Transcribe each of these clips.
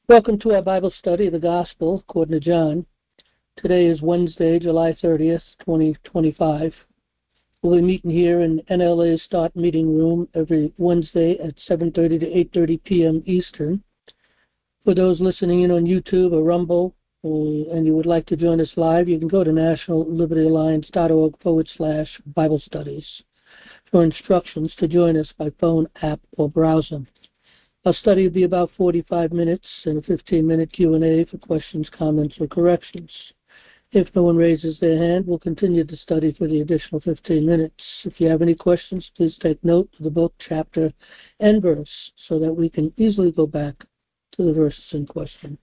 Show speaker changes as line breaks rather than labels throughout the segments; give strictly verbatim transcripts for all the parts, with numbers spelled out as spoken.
Welcome to our Bible study of the Gospel according to John. Today is Wednesday, July thirtieth, twenty twenty-five. We'll be meeting here in N L A's Start Meeting Room every Wednesday at seven thirty to eight thirty p.m. Eastern. For those listening in on YouTube or Rumble, or, and you would like to join us live, you can go to national liberty alliance dot org forward slash Bible studies for instructions to join us by phone, app, or browser. Our study will be about forty-five minutes and a fifteen-minute Q and A for questions, comments, or corrections. If no one raises their hand, we'll continue the study for the additional fifteen minutes. If you have any questions, please take note of the book, chapter, and verse so that we can easily go back to the verses in question.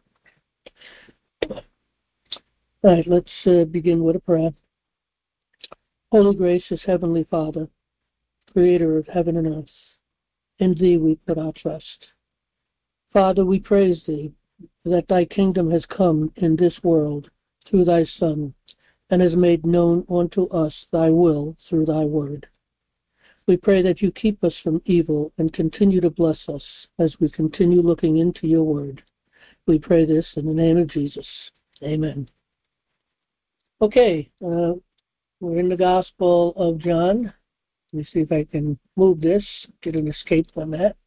All right, let's uh, begin with a prayer. Holy, gracious Heavenly Father, Creator of heaven and earth, in Thee we put our trust. Father, we praise Thee that Thy kingdom has come in this world through Thy Son, and has made known unto us Thy will through Thy word. We pray that You keep us from evil and continue to bless us as we continue looking into Your word. We pray this in the name of Jesus. Amen. Okay, uh, we're in the Gospel of John. Let me see if I can move this, get an escape from that.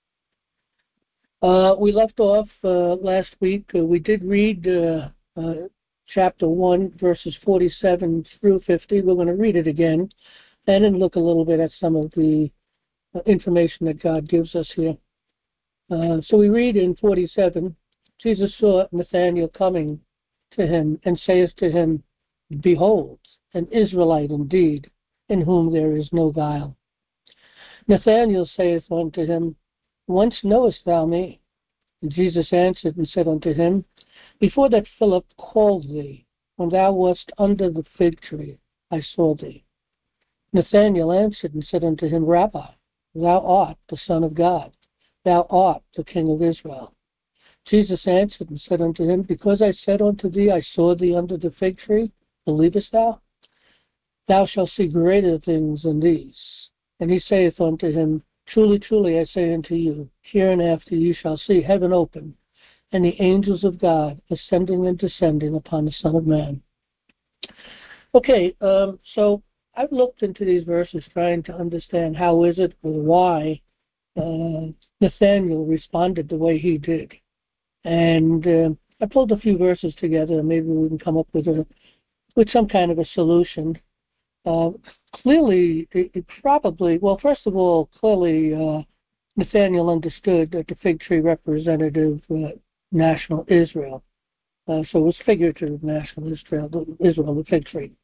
Uh, we left off uh, last week. Uh, we did read uh, uh, chapter one, verses forty-seven through fifty. We're going to read it again and then look a little bit at some of the uh, information that God gives us here. Uh, so we read in forty-seven, Jesus saw Nathanael coming to him and saith to him, Behold, an Israelite indeed, in whom there is no guile. Nathanael saith unto him, Whence knowest thou me? And Jesus answered and said unto him, Before that Philip called thee, when thou wast under the fig tree, I saw thee. Nathanael answered and said unto him, Rabbi, thou art the Son of God, thou art the King of Israel. Jesus answered and said unto him, Because I said unto thee, I saw thee under the fig tree, believest thou? Thou shalt see greater things than these. And he saith unto him, Truly, truly, I say unto you, hereinafter you shall see heaven open, and the angels of God ascending and descending upon the Son of Man. Okay, um, so I've looked into these verses trying to understand how is it or why uh, Nathanael responded the way he did. And uh, I pulled a few verses together, and maybe we can come up with a with some kind of a solution. Uh, clearly, it, it probably, well, first of all, clearly uh, Nathanael understood that the fig tree represented uh, national Israel. Uh, so it was figurative national Israel, Israel, the fig tree.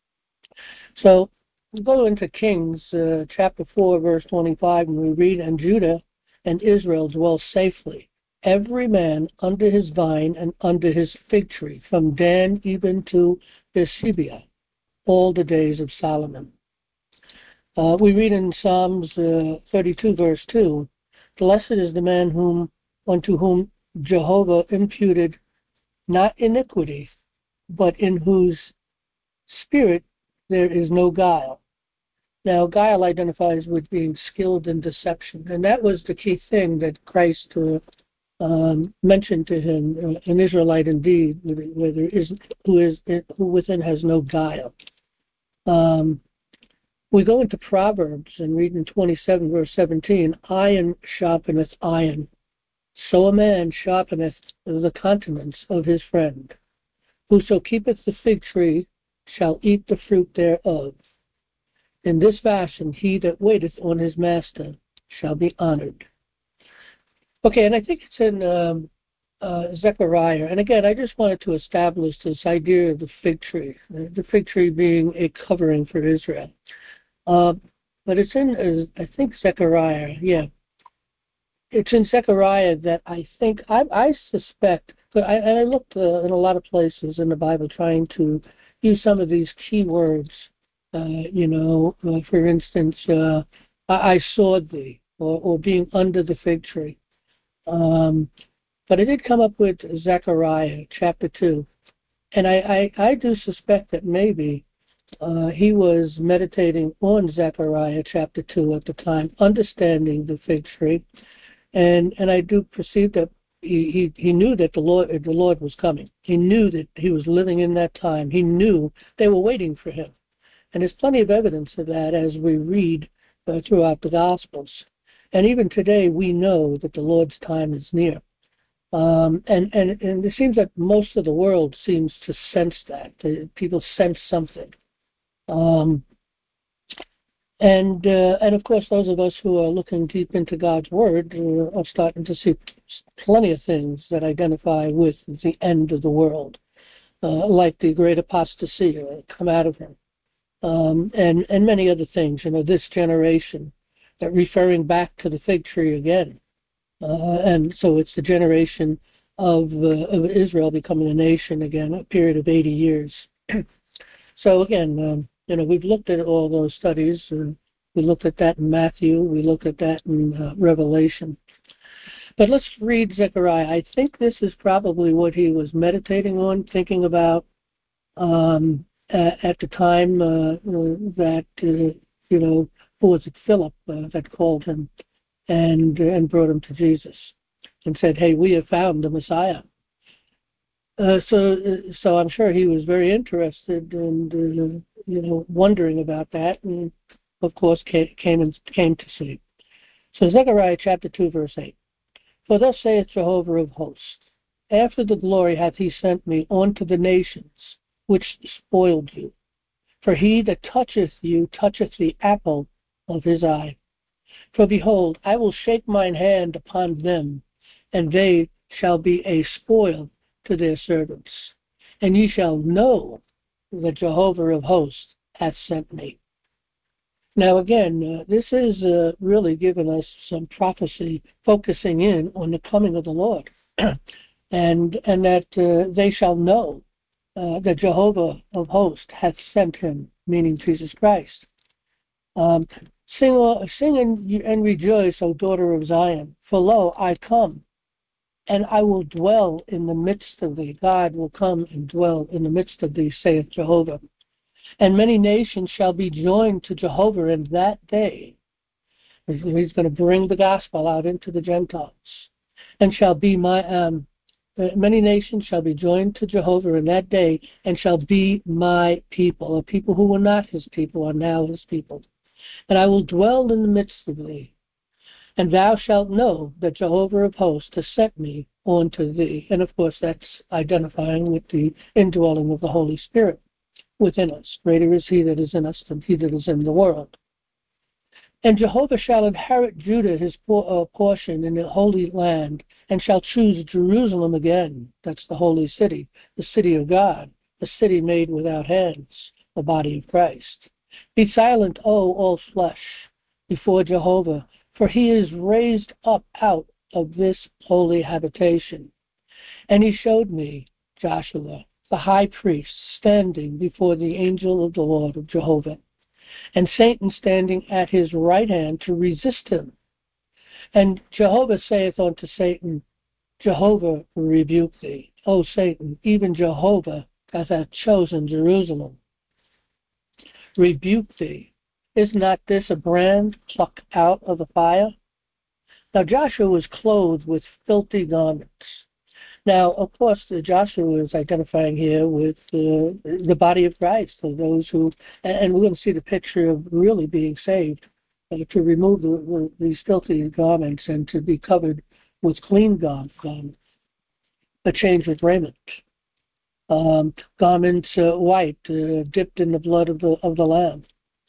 So we go into Kings uh, chapter four, verse twenty-five, and we read, And Judah and Israel dwell safely, every man under his vine and under his fig tree, from Dan even to Beersheba, all the days of Solomon. Uh, we read in Psalms uh, thirty-two, verse two, Blessed is the man whom unto whom Jehovah imputed not iniquity, but in whose spirit there is no guile. Now, guile identifies with being skilled in deception, and that was the key thing that Christ uh, um, mentioned to him, uh, an Israelite indeed, where there is, who is who within has no guile. Um, we go into Proverbs and read in twenty-seven, verse seventeen, Iron sharpeneth iron, so a man sharpeneth the countenance of his friend. Whoso keepeth the fig tree shall eat the fruit thereof. In this fashion he that waiteth on his master shall be honored. Okay, and I think it's in um, uh, Zechariah. And again, I just wanted to establish this idea of the fig tree, the fig tree being a covering for Israel. Uh, but it's in, uh, I think, Zechariah, yeah. It's in Zechariah that I think, I, I suspect, but I, and I looked uh, in a lot of places in the Bible trying to use some of these key words, uh, you know, uh, for instance, uh, I, I saw thee, or, or being under the fig tree. Um, but I did come up with Zechariah chapter two. And I, I, I do suspect that maybe uh, he was meditating on Zechariah chapter two at the time, understanding the fig tree. And and I do perceive that he, he, he knew that the Lord, the Lord was coming. He knew that he was living in that time. He knew they were waiting for him. And there's plenty of evidence of that as we read uh, throughout the Gospels. And even today, we know that the Lord's time is near. Um, and, and, and it seems that most of the world seems to sense that. Uh, people sense something. Um, and, uh, and, of course, those of us who are looking deep into God's Word uh, are starting to see plenty of things that identify with the end of the world, uh, like the great apostasy uh, come out of him, um, and, and many other things. You know, this generation, that referring back to the fig tree again. Uh, and so it's the generation of, uh, of Israel becoming a nation again, a period of eighty years. So again, um, you know, we've looked at all those studies. Uh, we looked at that in Matthew. We looked at that in uh, Revelation. But let's read Zechariah. I think this is probably what he was meditating on, thinking about um, at, at the time uh, that, uh, you know, who was it, Philip, uh, that called him and and brought him to Jesus and said, hey, we have found the Messiah. Uh, so so I'm sure he was very interested and, uh, you know, wondering about that, and, of course, came, came, and, came to see. So Zechariah chapter two, verse eight. For thus saith Jehovah of hosts, after the glory hath he sent me unto the nations which spoiled you. For he that toucheth you toucheth the apple of his eye. For behold, I will shake mine hand upon them, and they shall be a spoil to their servants. And ye shall know that Jehovah of hosts hath sent me. Now again, uh, this is uh, really giving us some prophecy focusing in on the coming of the Lord. and and that uh, they shall know uh, that Jehovah of hosts hath sent him, meaning Jesus Christ. Um, Sing, sing and, and rejoice, O daughter of Zion, for lo, I come, and I will dwell in the midst of thee. God will come and dwell in the midst of thee, saith Jehovah. And many nations shall be joined to Jehovah in that day. He's going to bring the gospel out into the Gentiles. And shall be my, um, many nations shall be joined to Jehovah in that day, and shall be my people. The people who were not his people are now his people. And I will dwell in the midst of thee, and thou shalt know that Jehovah of hosts has sent me unto thee. And of course that's identifying with the indwelling of the Holy Spirit within us. Greater is he that is in us than he that is in the world. And Jehovah shall inherit Judah his portion in the holy land, and shall choose Jerusalem again. That's the holy city, the city of God, the city made without hands, the body of Christ. Be silent, O all flesh, before Jehovah, for he is raised up out of this holy habitation. And he showed me Joshua, the high priest, standing before the angel of the Lord of Jehovah, and Satan standing at his right hand to resist him. And Jehovah saith unto Satan, Jehovah rebuke thee. O Satan, even Jehovah hath chosen Jerusalem. Rebuke thee. Is not this a brand plucked out of the fire? Now Joshua was clothed with filthy garments. Now, of course, Joshua is identifying here with uh, the body of Christ, of those who, and we're going to see the picture of really being saved, uh, to remove the, the, these filthy garments and to be covered with clean garments, a change of raiment, um, garments uh, white, uh, dipped in the blood of the of the Lamb,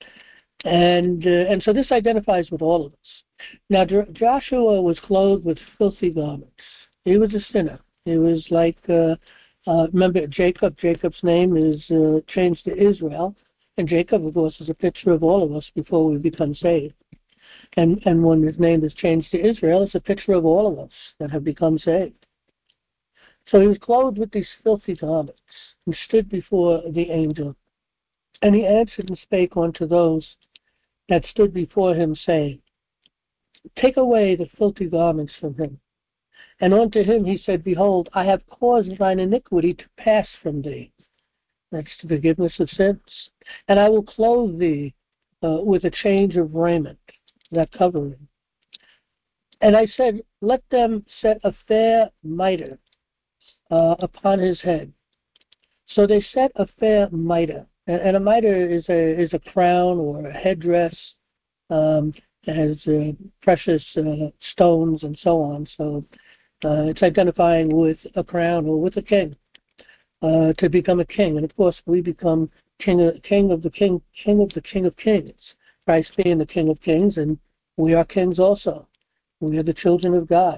and uh, and so this identifies with all of us. Now, Joshua was clothed with filthy garments. He was a sinner. It was like, uh, uh, remember Jacob, Jacob's name is uh, changed to Israel, and Jacob, of course, is a picture of all of us before we become saved. And, and when his name is changed to Israel, it's a picture of all of us that have become saved. So he was clothed with these filthy garments and stood before the angel. And he answered and spake unto those that stood before him, saying, Take away the filthy garments from him. And unto him he said, Behold, I have caused thine iniquity to pass from thee. That's the forgiveness of sins. And I will clothe thee uh, with a change of raiment, that covering. And I said, let them set a fair mitre uh, upon his head. So they set a fair mitre, and, and a mitre is a is a crown or a headdress um, that has uh, precious uh, stones and so on. So uh, it's identifying with a crown or with a king uh, to become a king. And of course, we become king of, king of the king, king of the King of Kings. Christ being the King of Kings, and we are kings also. We are the children of God.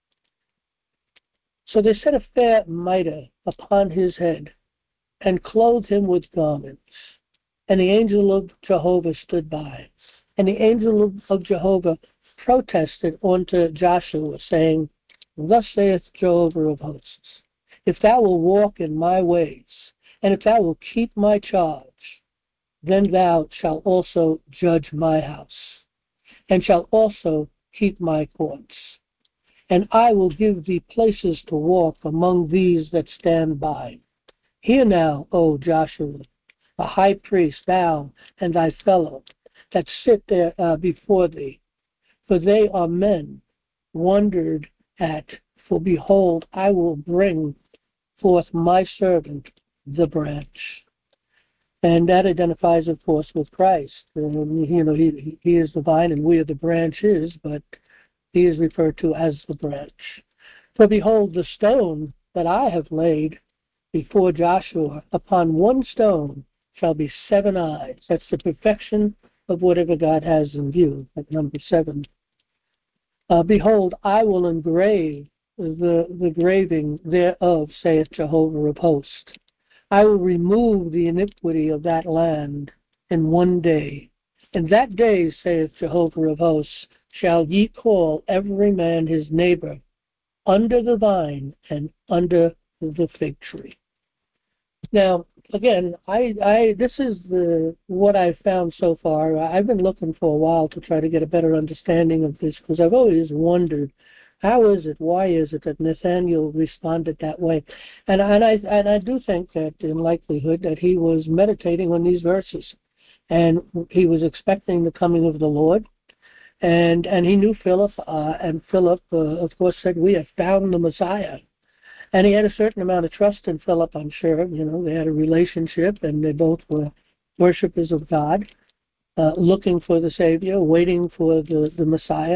So they set a fair mitre upon his head, and clothed him with garments. And the angel of Jehovah stood by. And the angel of, of Jehovah protested unto Joshua, saying, Thus saith Jehovah of hosts, if thou wilt walk in my ways, and if thou wilt keep my charge, then thou shalt also judge my house, and shalt also keep my courts. And I will give thee places to walk among these that stand by. Hear now, O Joshua, the high priest, thou and thy fellow that sit there uh, before thee, for they are men wondered at. For behold, I will bring forth my servant, the branch. And that identifies, of course, with Christ. Um, you know, he, he is the vine and we are the branches, but he is referred to as the branch. For behold, the stone that I have laid before Joshua, upon one stone shall be seven eyes. That's the perfection of whatever God has in view, at number seven. Uh, behold, I will engrave the, the graving thereof, saith Jehovah of hosts. I will remove the iniquity of that land in one day. In that day, saith Jehovah of hosts, shall ye call every man his neighbor under the vine and under the fig tree. Now, again, I, I this is the what I've found so far. I've been looking for a while to try to get a better understanding of this, because I've always wondered, how is it, why is it that Nathaniel responded that way? And, and, I, and I do think that in likelihood that he was meditating on these verses, and he was expecting the coming of the Lord, and, and he knew Philip, uh, and Philip, uh, of course, said, we have found the Messiah. And he had a certain amount of trust in Philip, I'm sure. You know, they had a relationship, and they both were worshipers of God, uh, looking for the Savior, waiting for the, the Messiah.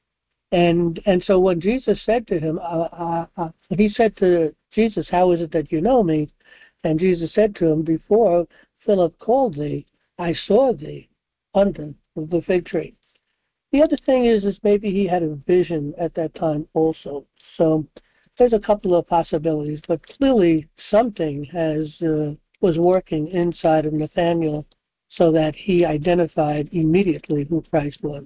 And and so when Jesus said to him, uh, uh, uh, he said to Jesus, how is it that you know me? And Jesus said to him, before Philip called thee, I saw thee under the fig tree. The other thing is, is maybe he had a vision at that time also. So there's a couple of possibilities, but clearly something has uh, was working inside of Nathaniel so that he identified immediately who Christ was.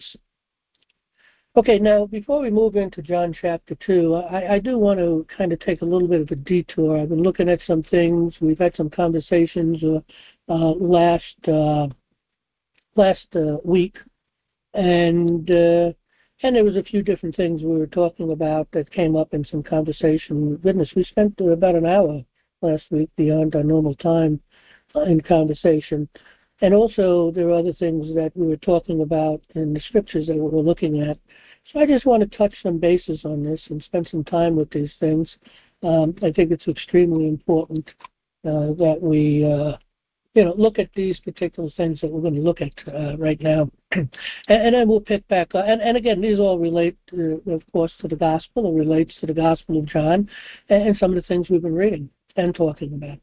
Okay, now before we move into John chapter two, I, I do want to kind of take a little bit of a detour. I've been looking at some things. We've had some conversations uh, uh, last uh, last uh, week, and uh, and there was a few different things we were talking about that came up in some conversation. Goodness, we spent about an hour last week beyond our normal time uh, in conversation. And also there were other things that we were talking about in the scriptures that we were looking at. So I just want to touch some bases on this and spend some time with these things. Um, I think it's extremely important uh, that we uh, you know, look at these particular things that we're going to look at uh, right now. and, and then we'll pick back up. And, and again, these all relate, to, of course, to the gospel. It relates to the Gospel of John and, and some of the things we've been reading and talking about.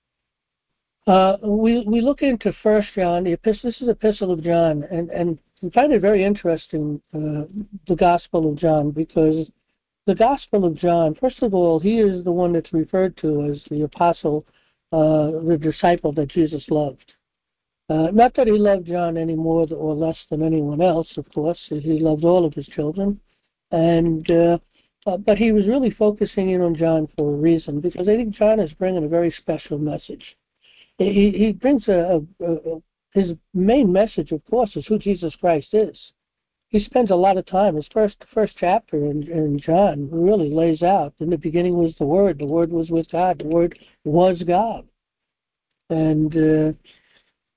Uh, we we look into First John. The epistle, this is Epistle of John, and, and we find it very interesting, uh, the Gospel of John, because the Gospel of John, first of all, he is the one that's referred to as the apostle, uh, the disciple that Jesus loved. Uh, not that he loved John any more or less than anyone else, of course. He loved all of his children. and uh, uh, But he was really focusing in on John for a reason, because I think John is bringing a very special message. He, he brings a, a, a, his main message, of course, is who Jesus Christ is. He spends a lot of time. His first first chapter in, in John really lays out, in the beginning was the Word, the Word was with God, the Word was God. And uh,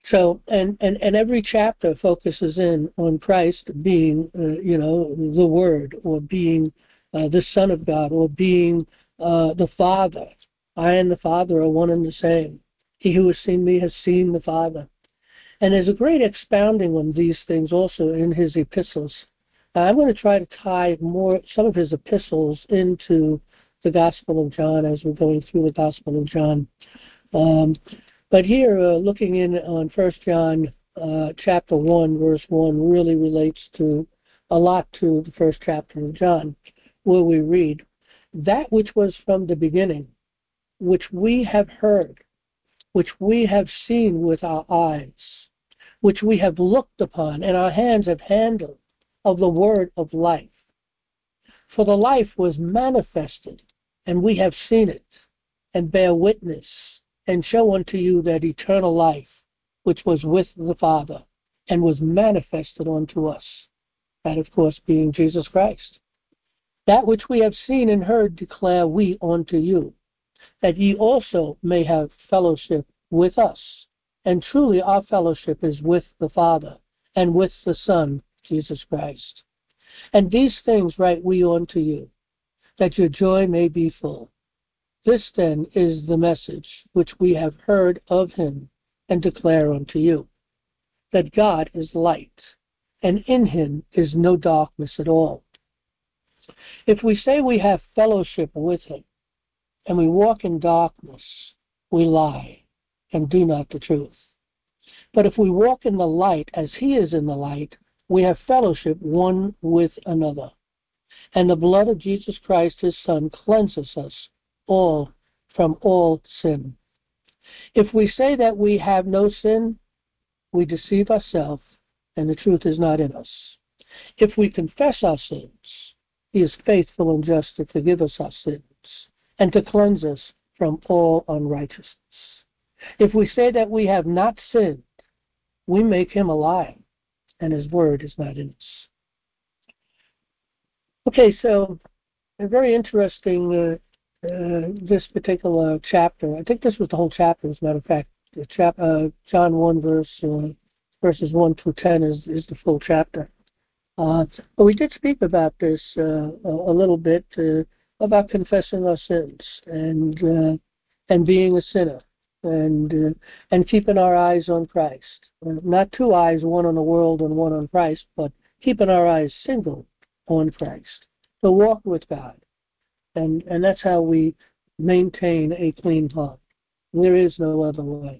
So, and, and, and every chapter focuses in on Christ being, uh, you know, the Word, or being uh, the Son of God, or being uh, the Father. I and the Father are one and the same. He who has seen me has seen the Father. And there's a great expounding on these things also in his epistles. Uh, I'm going to try to tie more some of his epistles into the Gospel of John as we're going through the Gospel of John. Um, but here, uh, looking in on First John uh, chapter one, verse one, really relates to a lot to the first chapter of John, where we read, "That which was from the beginning, which we have heard, which we have seen with our eyes, which we have looked upon, and our hands have handled, of the word of life. For the life was manifested, and we have seen it, and bear witness, and show unto you that eternal life, which was with the Father, and was manifested unto us." That, of course, being Jesus Christ. "That which we have seen and heard declare we unto you, that ye also may have fellowship with us. And truly our fellowship is with the Father, and with the Son, Jesus Christ. And these things write we unto you, that your joy may be full. This then is the message which we have heard of him, and declare unto you, that God is light, and in him is no darkness at all. If we say we have fellowship with him, and we walk in darkness, we lie, and do not the truth. But if we walk in the light as he is in the light, we have fellowship one with another. And the blood of Jesus Christ, his Son, cleanses us all from all sin. If we say that we have no sin, we deceive ourselves, and the truth is not in us. If we confess our sins, he is faithful and just to forgive us our sins, and to cleanse us from all unrighteousness. If we say that we have not sinned, we make him a liar, and his word is not in us. Okay, so a very interesting, uh, uh, this particular chapter. I think this was the whole chapter, as a matter of fact. The chap, uh, John one, verse, uh, verses one through ten is, is the full chapter. Uh, but we did speak about this uh, a, a little bit, uh, about confessing our sins and uh, and being a sinner, and uh, and keeping our eyes on Christ. Uh, not two eyes, one on the world and one on Christ, but keeping our eyes single on Christ. To walk with God, and and that's how we maintain a clean heart. There is no other way.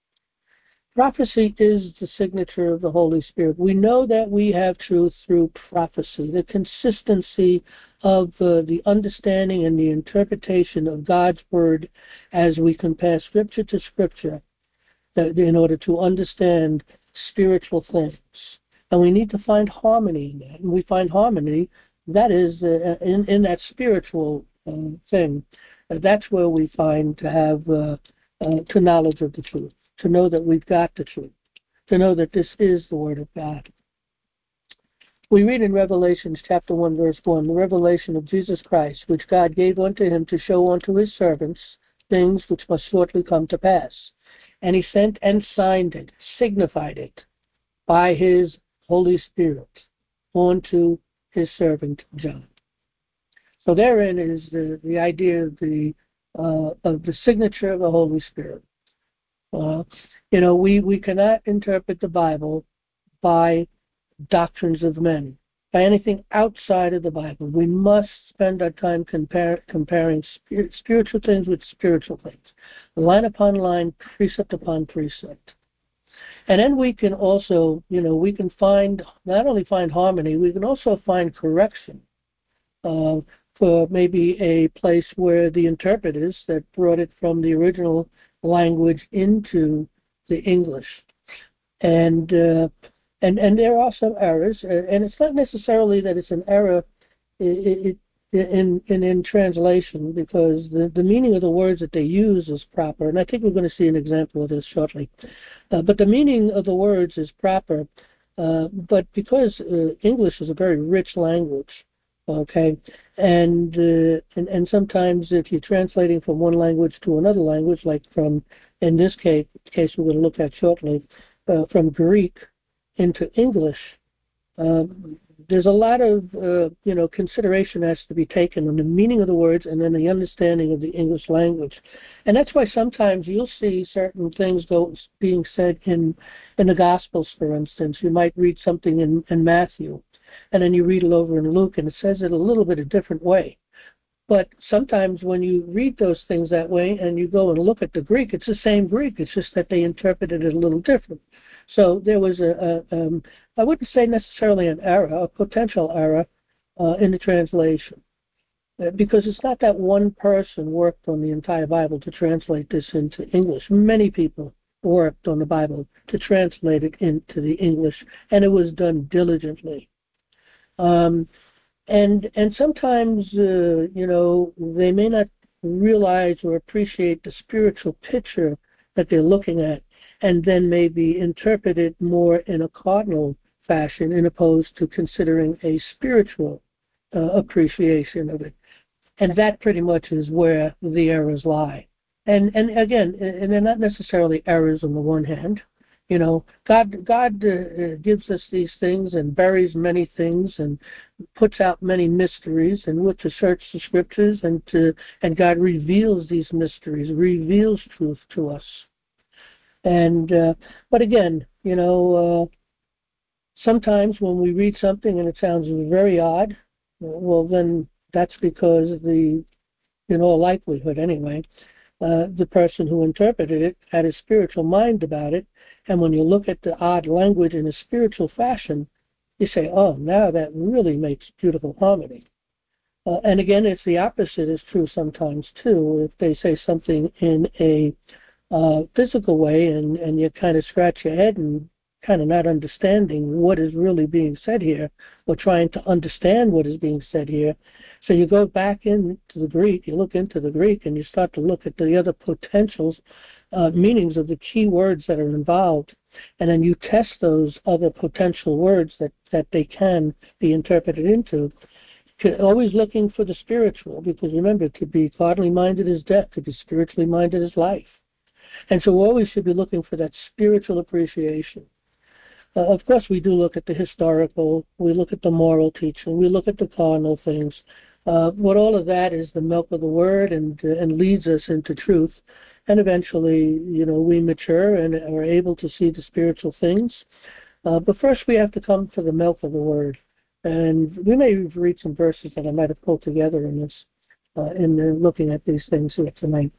Prophecy is the signature of the Holy Spirit. We know that we have truth through prophecy, the consistency of uh, the understanding and the interpretation of God's Word as we compare Scripture to Scripture that, in order to understand spiritual things. And we need to find harmony in that. And we find harmony, that is, uh, in, in that spiritual uh, thing. Uh, that's where we find to have uh, uh, to knowledge of the truth. To know that we've got the truth, to know that this is the Word of God. We read in Revelation chapter one, verse one, the revelation of Jesus Christ, which God gave unto him to show unto his servants things which must shortly come to pass. And he sent and signed it, signified it, by his Holy Spirit, unto his servant John. So therein is the, the idea of the, uh, of the signature of the Holy Spirit. Uh, you know, we, we cannot interpret the Bible by doctrines of men, by anything outside of the Bible. We must spend our time compare, comparing spirit, spiritual things with spiritual things, line upon line, precept upon precept. And then we can also, you know, we can find, not only find harmony, we can also find correction uh, for maybe a place where the interpreters that brought it from the original language into the English, and uh, and and there are some errors, and it's not necessarily that it's an error in in in, in translation, because the, the meaning of the words that they use is proper, and I think we're going to see an example of this shortly. Uh, but the meaning of the words is proper, uh, but because uh, English is a very rich language. Okay, and, uh, and and sometimes if you're translating from one language to another language, like from, in this case, case we're going to look at shortly, uh, from Greek into English, uh, there's a lot of uh, you know consideration has to be taken on the meaning of the words and then the understanding of the English language, and that's why sometimes you'll see certain things go being said in in the Gospels. For instance, you might read something in, in Matthew, and then you read it over in Luke, and it says it a little bit a different way. But sometimes when you read those things that way and you go and look at the Greek, it's the same Greek. It's just that they interpreted it a little different. So there was a, a um, I wouldn't say necessarily an error, a potential error uh, in the translation. Uh, because it's not that one person worked on the entire Bible to translate this into English. Many people worked on the Bible to translate it into the English, and it was done diligently. Um, And and sometimes, uh, you know, they may not realize or appreciate the spiritual picture that they're looking at, and then maybe interpret it more in a cardinal fashion, in opposed to considering a spiritual uh, appreciation of it. And that pretty much is where the errors lie. And and again, and they're not necessarily errors on the one hand. You know, God God uh, gives us these things and buries many things and puts out many mysteries, and we're to search the scriptures, and to and God reveals these mysteries, reveals truth to us. And uh, but again, you know, uh, sometimes when we read something and it sounds very odd, well then that's because the, in all likelihood anyway, uh, the person who interpreted it had a spiritual mind about it. And when you look at the odd language in a spiritual fashion, you say, oh, now that really makes beautiful harmony. Uh, and again, it's the opposite is true sometimes too. If they say something in a uh, physical way, and, and you kind of scratch your head and kind of not understanding what is really being said here, or trying to understand what is being said here. So you go back into the Greek, you look into the Greek, and you start to look at the other potentials, uh, meanings of the key words that are involved, and then you test those other potential words that, that they can be interpreted into. Always looking for the spiritual, because remember, to be carnally minded is death, to be spiritually minded is life. And so we always should be looking for that spiritual appreciation. Uh, of course, we do look at the historical, we look at the moral teaching, we look at the carnal things. Uh, but all of that is the milk of the Word, and uh, and leads us into truth. And eventually, you know, we mature and are able to see the spiritual things. Uh, but first, we have to come to the milk of the Word. And we may read some verses that I might have pulled together in this, uh, in uh, looking at these things here tonight.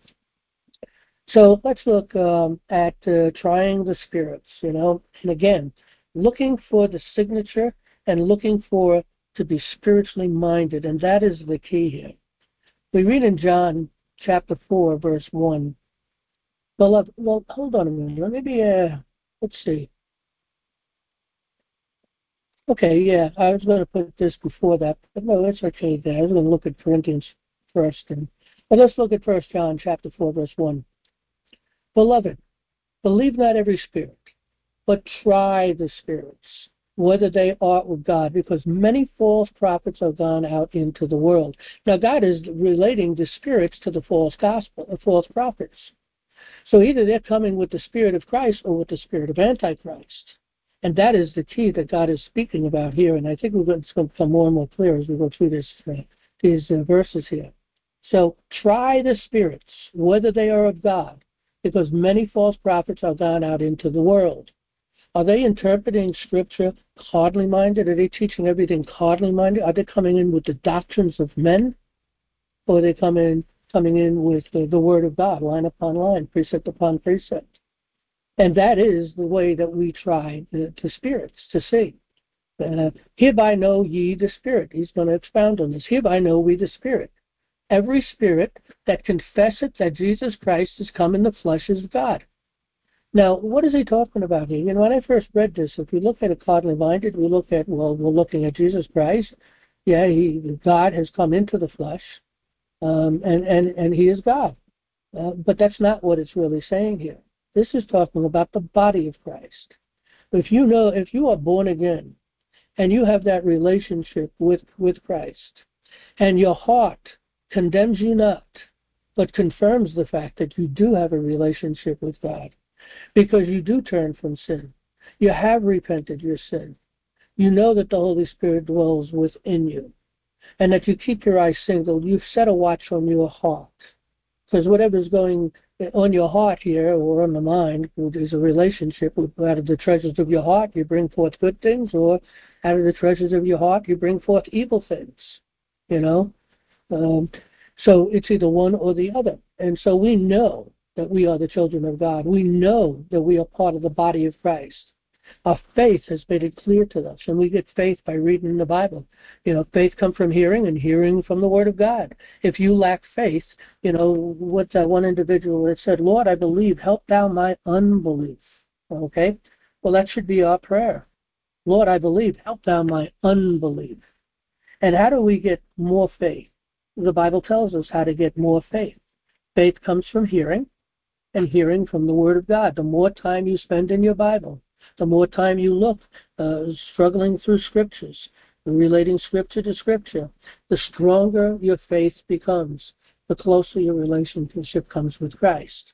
So let's look um, at uh, trying the spirits, you know, and again, looking for the signature and looking for to be spiritually minded, and that is the key here. We read in John chapter four, verse one. Well, well hold on a minute. Maybe, uh, let's see. Okay, yeah, I was going to put this before that, but no, that's okay there. I was going to look at Corinthians first. And, but let's look at First John chapter four, verse one. Beloved, believe not every spirit, but try the spirits, whether they are of God, because many false prophets are gone out into the world. Now, God is relating the spirits to the false gospel, the false prophets. So either they're coming with the spirit of Christ or with the spirit of Antichrist. And that is the key that God is speaking about here. And I think we're going to become more and more clear as we go through this, uh, these uh, verses here. So try the spirits, whether they are of God, because many false prophets are gone out into the world. Are they interpreting Scripture carnally minded? Are they teaching everything carnally minded? Are they coming in with the doctrines of men? Or are they coming in, coming in with the, the Word of God, line upon line, precept upon precept? And that is the way that we try the, the spirits to see. Uh, Hereby know ye the Spirit. He's going to expound on this. Hereby know we the Spirit. Every spirit that confesseth that Jesus Christ is come in the flesh is God. Now, what is he talking about here? You know, when I first read this, if we look at it carnally minded, we look at, well, we're looking at Jesus Christ. Yeah, he, God has come into the flesh, um, and, and, and he is God. Uh, but that's not what it's really saying here. This is talking about the body of Christ. If you know, if you are born again, and you have that relationship with, with Christ, and your heart condemns you not, but confirms the fact that you do have a relationship with God, because you do turn from sin. You have repented your sin. You know that the Holy Spirit dwells within you, and that you keep your eyes single. You've set a watch on your heart, because whatever's going on your heart here or on the mind is a relationship. Out of the treasures of your heart you bring forth good things, or out of the treasures of your heart you bring forth evil things. You know, um, so it's either one or the other. And so we know that we are the children of God. We know that we are part of the body of Christ. Our faith has made it clear to us, and we get faith by reading the Bible. You know, faith comes from hearing, and hearing from the Word of God. If you lack faith, you know, what that one individual that said, Lord, I believe, help thou my unbelief. Okay? Well, that should be our prayer. Lord, I believe, help thou my unbelief. And how do we get more faith? The Bible tells us how to get more faith. Faith comes from hearing, and hearing from the Word of God. The more time you spend in your Bible, the more time you look, uh, struggling through Scriptures, relating Scripture to Scripture, the stronger your faith becomes, the closer your relationship comes with Christ.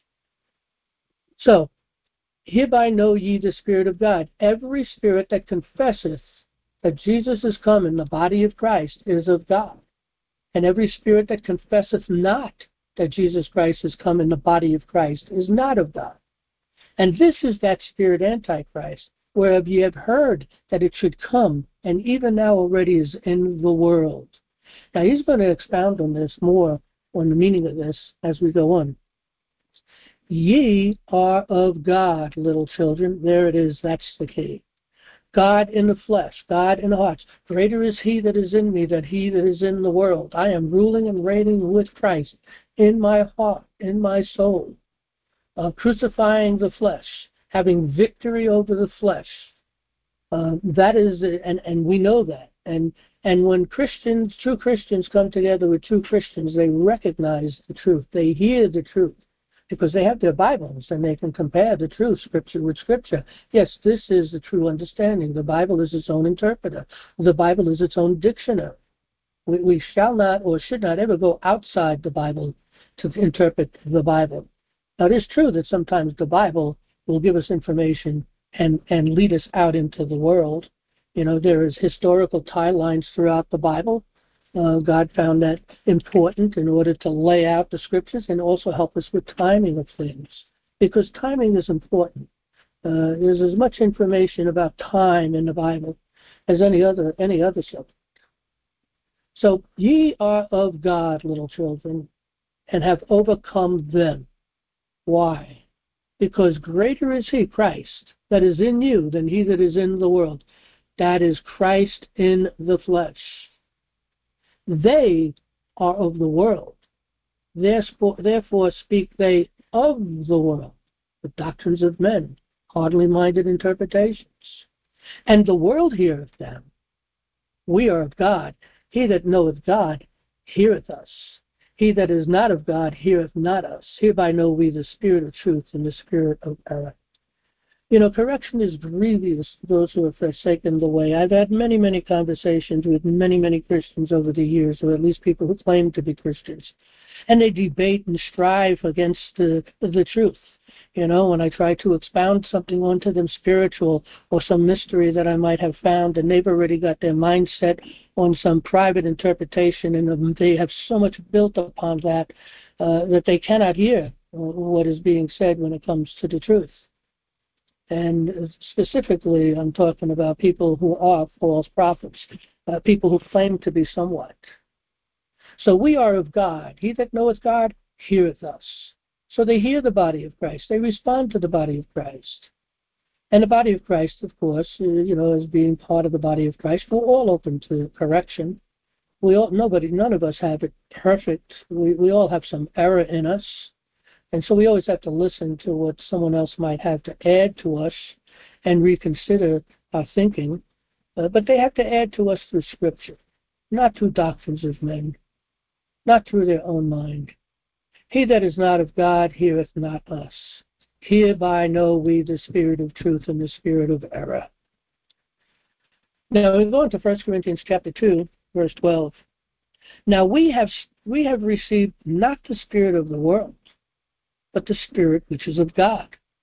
So, hereby know ye the Spirit of God. Every spirit that confesseth that Jesus is come in the body of Christ is of God. And every spirit that confesseth not that Jesus Christ is come in the body of Christ is not of God. And this is that spirit Antichrist, whereof ye have heard that it should come, and even now already is in the world. Now he's going to expound on this more, on the meaning of this, as we go on. Ye are of God, little children. There it is, that's the key. God in the flesh, God in the hearts. Greater is he that is in me than he that is in the world. I am ruling and reigning with Christ in my heart, in my soul. Uh, crucifying the flesh, having victory over the flesh. Uh, that is, and, and we know that. And and when Christians, true Christians come together with true Christians, they recognize the truth. They hear the truth because they have their Bibles and they can compare the truth, Scripture with Scripture. Yes, this is the true understanding. The Bible is its own interpreter. The Bible is its own dictionary. We, we shall not or should not ever go outside the Bible to interpret the Bible. Now, it is true that sometimes the Bible will give us information and, and lead us out into the world. You know, there is historical tie lines throughout the Bible. Uh, God found that important in order to lay out the Scriptures and also help us with timing of things, because timing is important. Uh, there's as much information about time in the Bible as any other any other subject. So, ye are of God, little children, and have overcome them. Why? Because greater is he, Christ, that is in you than he that is in the world. That is Christ in the flesh. They are of the world. Therefore, therefore speak they of the world, the doctrines of men, hardly minded interpretations. And the world heareth them. We are of God. He that knoweth God heareth us. He that is not of God heareth not us. Hereby know we the spirit of truth and the spirit of error. You know, correction is grievous to those who have forsaken the way. I've had many, many conversations with many, many Christians over the years, or at least people who claim to be Christians. And they debate and strive against the, the truth. You know, when I try to expound something onto them spiritual or some mystery that I might have found, and they've already got their mindset on some private interpretation, and they have so much built upon that uh, that they cannot hear what is being said when it comes to the truth. And specifically, I'm talking about people who are false prophets, uh, people who claim to be somewhat. So we are of God. He that knoweth God heareth us. So they hear the body of Christ. They respond to the body of Christ. And the body of Christ, of course, uh, you know, as being part of the body of Christ, we're all open to correction. We all, nobody, none of us have it perfect. We, we all have some error in us. And so we always have to listen to what someone else might have to add to us and reconsider our thinking. Uh, but they have to add to us through Scripture, not through doctrines of men, not through their own mind. He that is not of God heareth not us. Hereby know we the spirit of truth and the spirit of error. Now we go into First Corinthians chapter two, verse twelve. Now we have we have received not the spirit of the world, but the Spirit which is of God,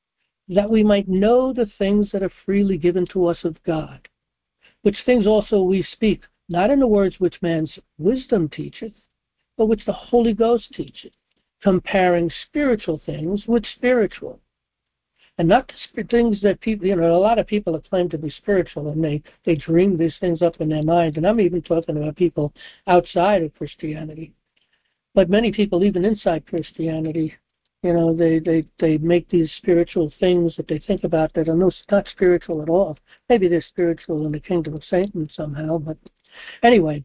that we might know the things that are freely given to us of God, which things also we speak, not in the words which man's wisdom teacheth, but which the Holy Ghost teacheth, comparing spiritual things with spiritual. And not the things that people, you know, a lot of people have claimed to be spiritual, and they, they dream these things up in their mind. And I'm even talking about people outside of Christianity. But many people, even inside Christianity, you know, they, they, they make these spiritual things that they think about that are no, not spiritual at all. Maybe they're spiritual in the kingdom of Satan somehow. But anyway,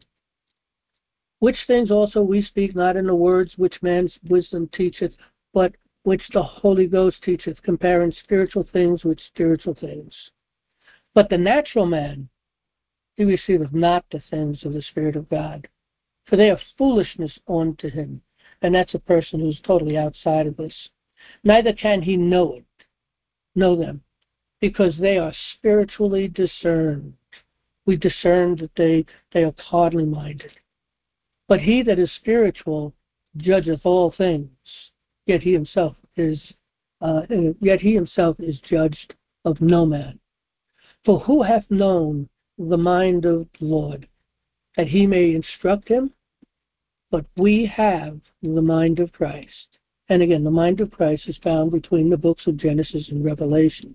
which things also we speak not in the words which man's wisdom teacheth, but which the Holy Ghost teacheth, comparing spiritual things with spiritual things. But the natural man, he receiveth not the things of the Spirit of God, for they are foolishness unto him. And that's a person who's totally outside of this. Neither can he know it, know them, because they are spiritually discerned. We discern that they, they are carnally minded. But he that is spiritual judgeth all things, yet he himself is uh, yet he himself is judged of no man. For who hath known the mind of the Lord, that he may instruct him? But we have the mind of Christ. And again, the mind of Christ is found between the books of Genesis and Revelations.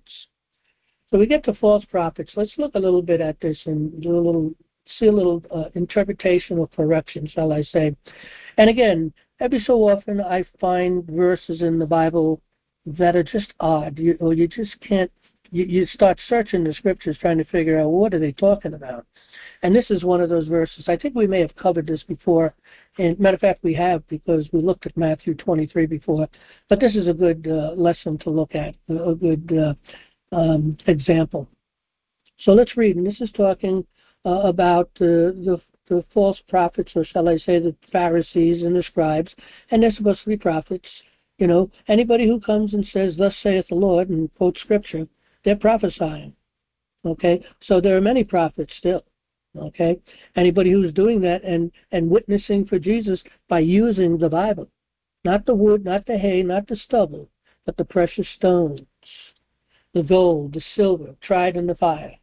So we get to false prophets. Let's look a little bit at this and do a little, see a little uh, interpretation or correction, shall I say. And again, every so often I find verses in the Bible that are just odd, you, or you just can't, you, you start searching the scriptures trying to figure out what are they talking about. And this is one of those verses. I think we may have covered this before. And matter of fact, we have, because we looked at Matthew twenty-three before. But this is a good uh, lesson to look at, a good uh, um, example. So let's read. And this is talking uh, about uh, the, the false prophets, or shall I say the Pharisees and the scribes. And they're supposed to be prophets. You know, anybody who comes and says, "Thus saith the Lord," and quotes scripture, they're prophesying. Okay? So there are many prophets still. Okay, anybody who's doing that and, and witnessing for Jesus by using the Bible, not the wood, not the hay, not the stubble, but the precious stones, the gold, the silver, tried in the fire.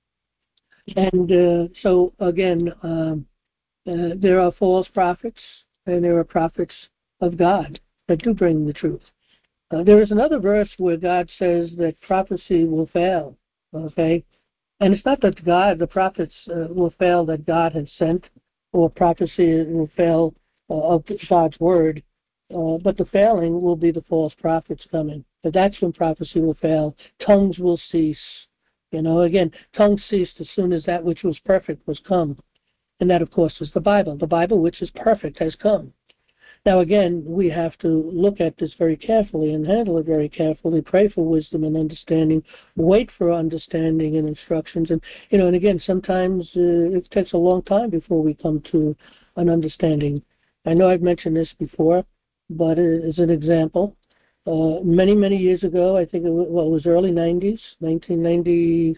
And uh, so again, um, uh, there are false prophets, and there are prophets of God that do bring the truth. Uh, there is another verse where God says that prophecy will fail. Okay. And it's not that God, the prophets uh, will fail that God has sent, or prophecy will fail uh, of God's word, uh, but the failing will be the false prophets coming. But that's when prophecy will fail. Tongues will cease. You know, again, tongues ceased as soon as that which was perfect was come. And that, of course, is the Bible. The Bible, which is perfect, has come. Now, again, we have to look at this very carefully and handle it very carefully, pray for wisdom and understanding, wait for understanding and instructions. And, you know, and again, sometimes uh, it takes a long time before we come to an understanding. I know I've mentioned this before, but as an example, uh, many, many years ago, I think it was, well, it was early nineties, nineteen ninety-two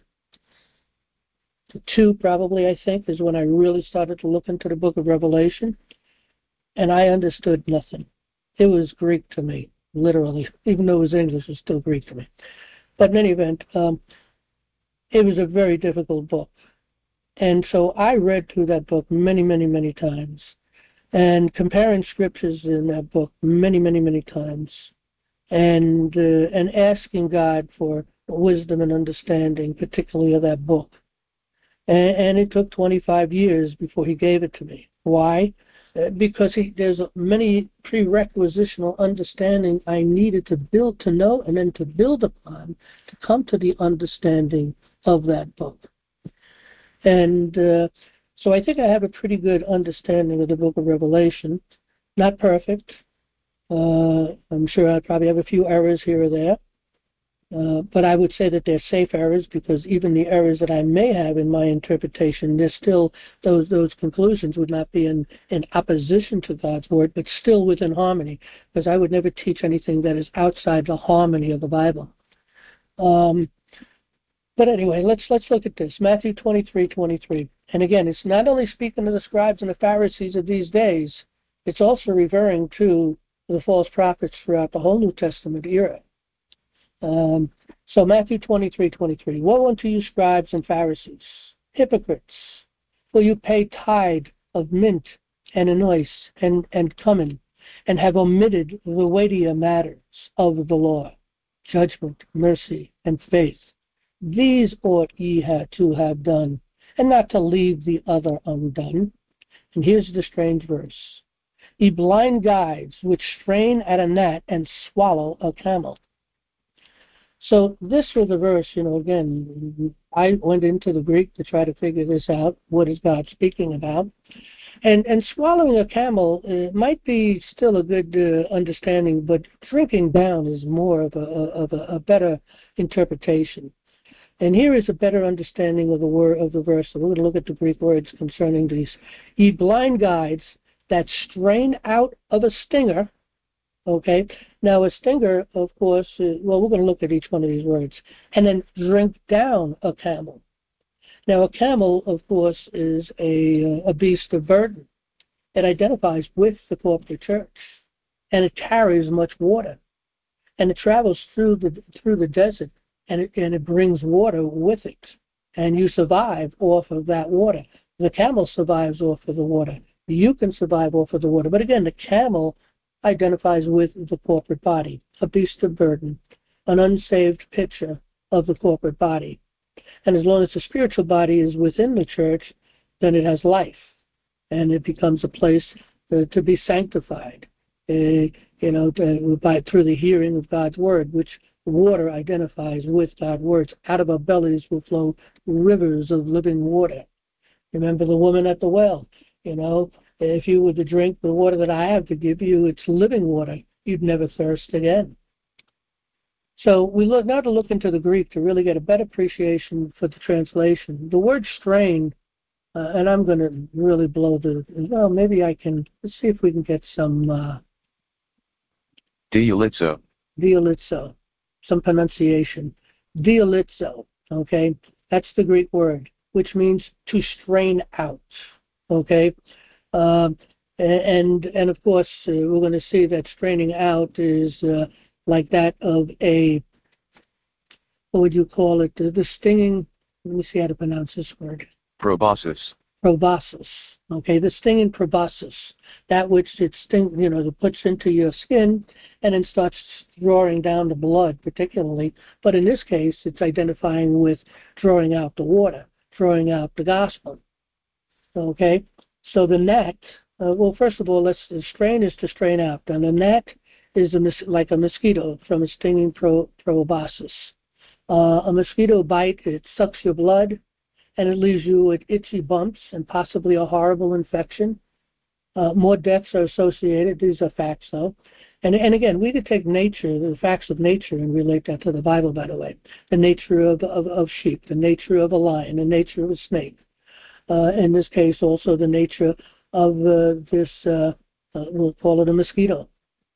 probably, I think, is when I really started to look into the book of Revelation. And I understood nothing. It was Greek to me, literally. Even though it was English, it was still Greek to me. But in any event, um, it was a very difficult book. And so I read through that book many, many, many times. And comparing scriptures in that book many, many, many times. And, uh, and asking God for wisdom and understanding, particularly of that book. And, and it took twenty-five years before he gave it to me. Why? Because he, there's many prerequisitional understanding I needed to build to know and then to build upon to come to the understanding of that book. And uh, so I think I have a pretty good understanding of the book of Revelation. Not perfect. Uh, I'm sure I probably have a few errors here or there. Uh, but I would say that they're safe errors, because even the errors that I may have in my interpretation, they're still, those those conclusions would not be in, in opposition to God's word, but still within harmony, because I would never teach anything that is outside the harmony of the Bible. Um, but anyway, let's let's look at this. Matthew twenty-three twenty-three. And again, it's not only speaking to the scribes and the Pharisees of these days, it's also referring to the false prophets throughout the whole New Testament era. Um, so Matthew twenty-three twenty-three. Woe unto you, scribes and Pharisees, hypocrites, for you pay tithe of mint and anise and, and cumin, and have omitted the weightier matters of the law, judgment, mercy, and faith. These ought ye have to have done, and not to leave the other undone. And here's the strange verse. Ye blind guides, which strain at a gnat and swallow a camel. So this was the verse, you know, again, I went into the Greek to try to figure this out. What is God speaking about? And and swallowing a camel uh, might be still a good uh, understanding, but drinking down is more of a, of a, a better interpretation. And here is a better understanding of the word of the verse. So we're going to look at the Greek words concerning these. Ye blind guides that strain out of a stinger. Okay, now a stinger, of course, uh, well, we're going to look at each one of these words. And then drink down a camel. Now a camel, of course, is a, a beast of burden. It identifies with the corporate church. And it carries much water. And it travels through the through the desert. And it, and it brings water with it. And you survive off of that water. The camel survives off of the water. You can survive off of the water. But again, the camel identifies with the corporate body, a beast of burden, an unsaved picture of the corporate body. And as long as the spiritual body is within the church, then it has life. And it becomes a place uh, to be sanctified, uh, you know, to, by, through the hearing of God's word, which water identifies with God's words. Out of our bellies will flow rivers of living water. Remember the woman at the well, you know, if you were to drink the water that I have to give you, it's living water. You'd never thirst again. So we look now to look into the Greek to really get a better appreciation for the translation. The word strain, uh, and I'm going to really blow the, well, maybe I can, let's see if we can get some uh,
dialitzo.
Dialitzo, some pronunciation. Dialitzo, okay? That's the Greek word, which means to strain out, okay? Um, and, and of course, uh, we're going to see that straining out is uh, like that of a, what would you call it, the, the stinging, let me see how to pronounce this word.
Proboscis.
Proboscis, okay, the stinging proboscis, that which it sting, you know, that puts into your skin and then starts drawing down the blood particularly, but in this case, it's identifying with drawing out the water, drawing out the gospel, okay? So the gnat, uh, well, first of all, let's, the strain is to strain out. And the gnat is a, like a mosquito from a stinging pro, proboscis. Uh, a mosquito bite, it sucks your blood, and it leaves you with itchy bumps and possibly a horrible infection. Uh, more deaths are associated. These are facts, though. And, and again, we could take nature, the facts of nature, and relate that to the Bible, by the way. The nature of, of, of sheep, the nature of a lion, the nature of a snake. Uh, in this case, also the nature of uh, this, uh, uh, we'll call it a mosquito.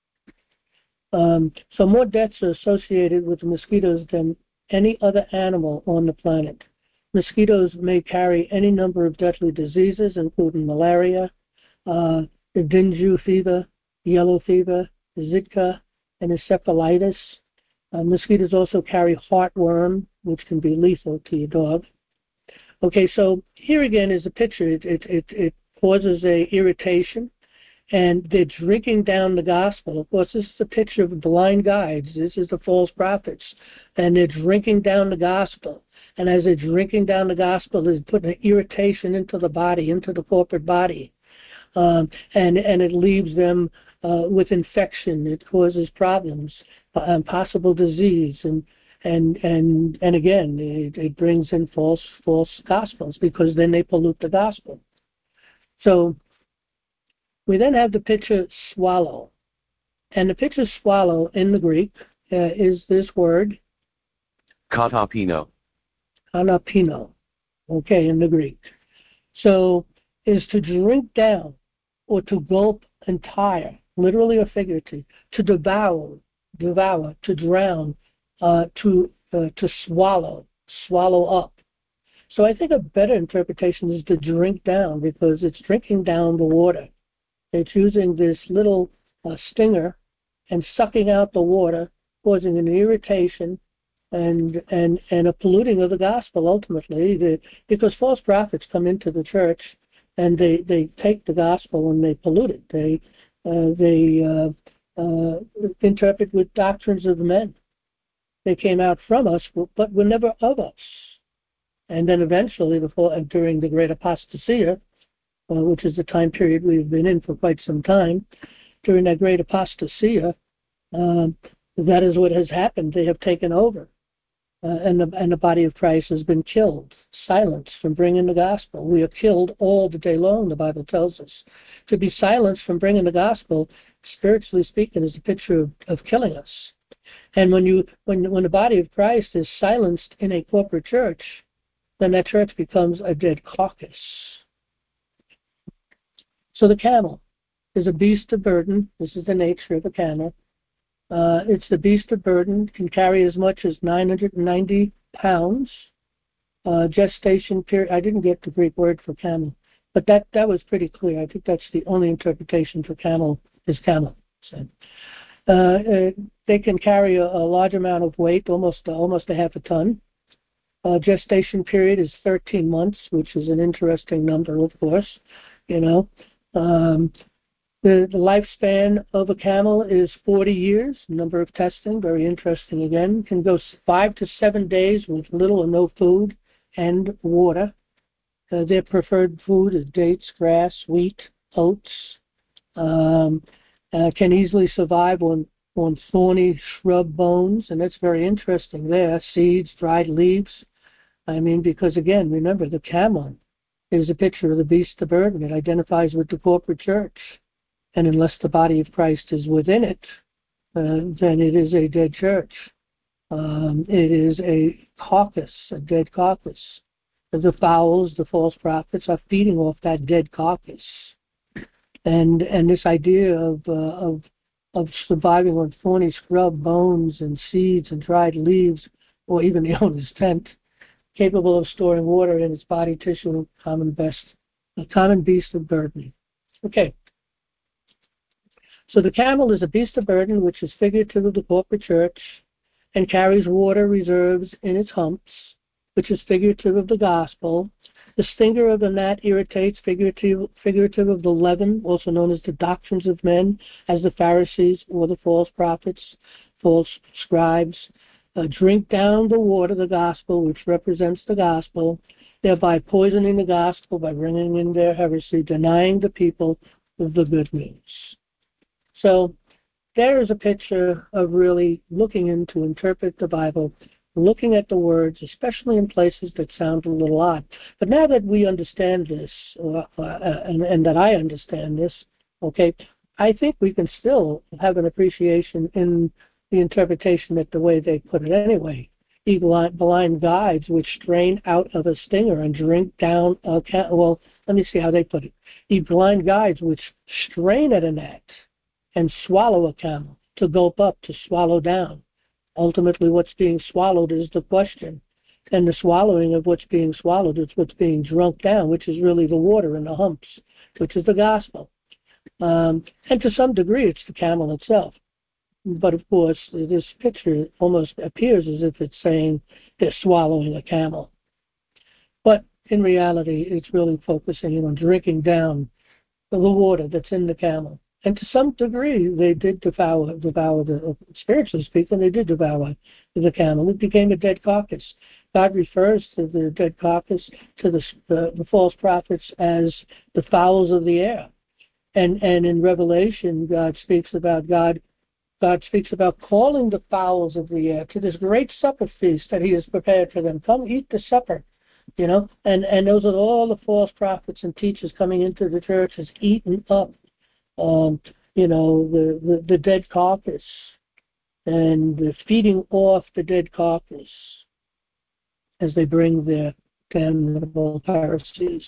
Um, so more deaths are associated with the mosquitoes than any other animal on the planet. Mosquitoes may carry any number of deadly diseases, including malaria, uh, the dengue fever, yellow fever, Zika, and encephalitis. Uh, mosquitoes also carry heartworm, which can be lethal to your dog. Okay, so here again is a picture. It, it, it, it causes a irritation, and they're drinking down the gospel. Of course, this is a picture of blind guides. This is the false prophets, and they're drinking down the gospel. And as they're drinking down the gospel, they're putting an irritation into the body, into the corporate body, um, and and it leaves them uh, with infection. It causes problems, uh, possible disease, and. And and and again, it, it brings in false false gospels because then they pollute the gospel. So we then have the picture swallow, and the picture swallow in the Greek uh, is this word
katapino.
Anapino, okay, in the Greek. So is to drink down or to gulp entire, literally or figuratively, to devour, devour, to drown. Uh, to uh, to swallow, swallow up. So I think a better interpretation is to drink down, because it's drinking down the water. It's using this little uh, stinger and sucking out the water causing an irritation and and and a polluting of the gospel ultimately, the, because false prophets come into the church and they, they take the gospel and they pollute it. They uh, they uh, uh, interpret with doctrines of men. They came out from us, but were never of us. And then eventually, before during the Great Apostasia, uh, which is the time period we've been in for quite some time, during that Great Apostasia, um, that is what has happened. They have taken over. Uh, and, the, and the body of Christ has been killed, silenced from bringing the gospel. We are killed all the day long, the Bible tells us. To be silenced from bringing the gospel, spiritually speaking, is a picture of, of killing us. And when you when when the body of Christ is silenced in a corporate church, then that church becomes a dead carcass. So the camel is a beast of burden. This is the nature of the camel. Uh, it's the beast of burden, can carry as much as nine hundred ninety pounds. Uh, gestation period, I didn't get the Greek word for camel, but that, that was pretty clear. I think that's the only interpretation for camel is camel. So, uh, uh, they can carry a, a large amount of weight, almost, uh, almost a half a ton. Uh, gestation period is thirteen months, which is an interesting number, of course, you know. Um, The, the lifespan of a camel is forty years. Number of testing, very interesting again. Can go five to seven days with little or no food and water. Uh, their preferred food is dates, grass, wheat, oats. Um, uh, can easily survive on, on thorny shrub bones, and that's very interesting there. Seeds, dried leaves. I mean, because again, remember, the camel is a picture of the beast of burden. It identifies with the corporate church. And unless the body of Christ is within it, uh, then it is a dead church. Um, it is a carcass, a dead carcass. The fowls, the false prophets, are feeding off that dead carcass. And and this idea of uh, of of surviving on thorny scrub bones and seeds and dried leaves, or even the owner's tent, capable of storing water in its body tissue, common best, a common beast of burden. Okay. So the camel is a beast of burden, which is figurative of the corporate church, and carries water reserves in its humps, which is figurative of the gospel. The stinger of the gnat irritates, figurative, figurative of the leaven, also known as the doctrines of men, as the Pharisees or the false prophets, false scribes, uh, drink down the water, the gospel, which represents the gospel, thereby poisoning the gospel by bringing in their heresy, denying the people of the good news. So there is a picture of really looking in to interpret the Bible, looking at the words, especially in places that sound a little odd. But now that we understand this, uh, uh, and, and that I understand this, okay, I think we can still have an appreciation in the interpretation that the way they put it anyway. Eagle blind guides which strain out of a stinger and drink down a cat. Well, let me see how they put it. Ye blind guides which strain at a gnat and swallow a camel, to gulp up, to swallow down. Ultimately, what's being swallowed is the question. And the swallowing of what's being swallowed is what's being drunk down, which is really the water in the humps, which is the gospel. Um, and to some degree, it's the camel itself. But of course, this picture almost appears as if it's saying they're swallowing a camel. But in reality, it's really focusing on drinking down the water that's in the camel. And to some degree, they did devour, devour the, spiritually speaking, they did devour the camel. It became a dead carcass. God refers to the dead carcass, to the, uh, the false prophets as the fowls of the air. And and in Revelation, God speaks about God. God speaks about calling the fowls of the air to this great supper feast that He has prepared for them. Come eat the supper, you know. And and those are all the false prophets and teachers coming into the church as eaten up. Um, you know, the, the, the dead carcass and the feeding off the dead carcass as they bring their damnable heresies.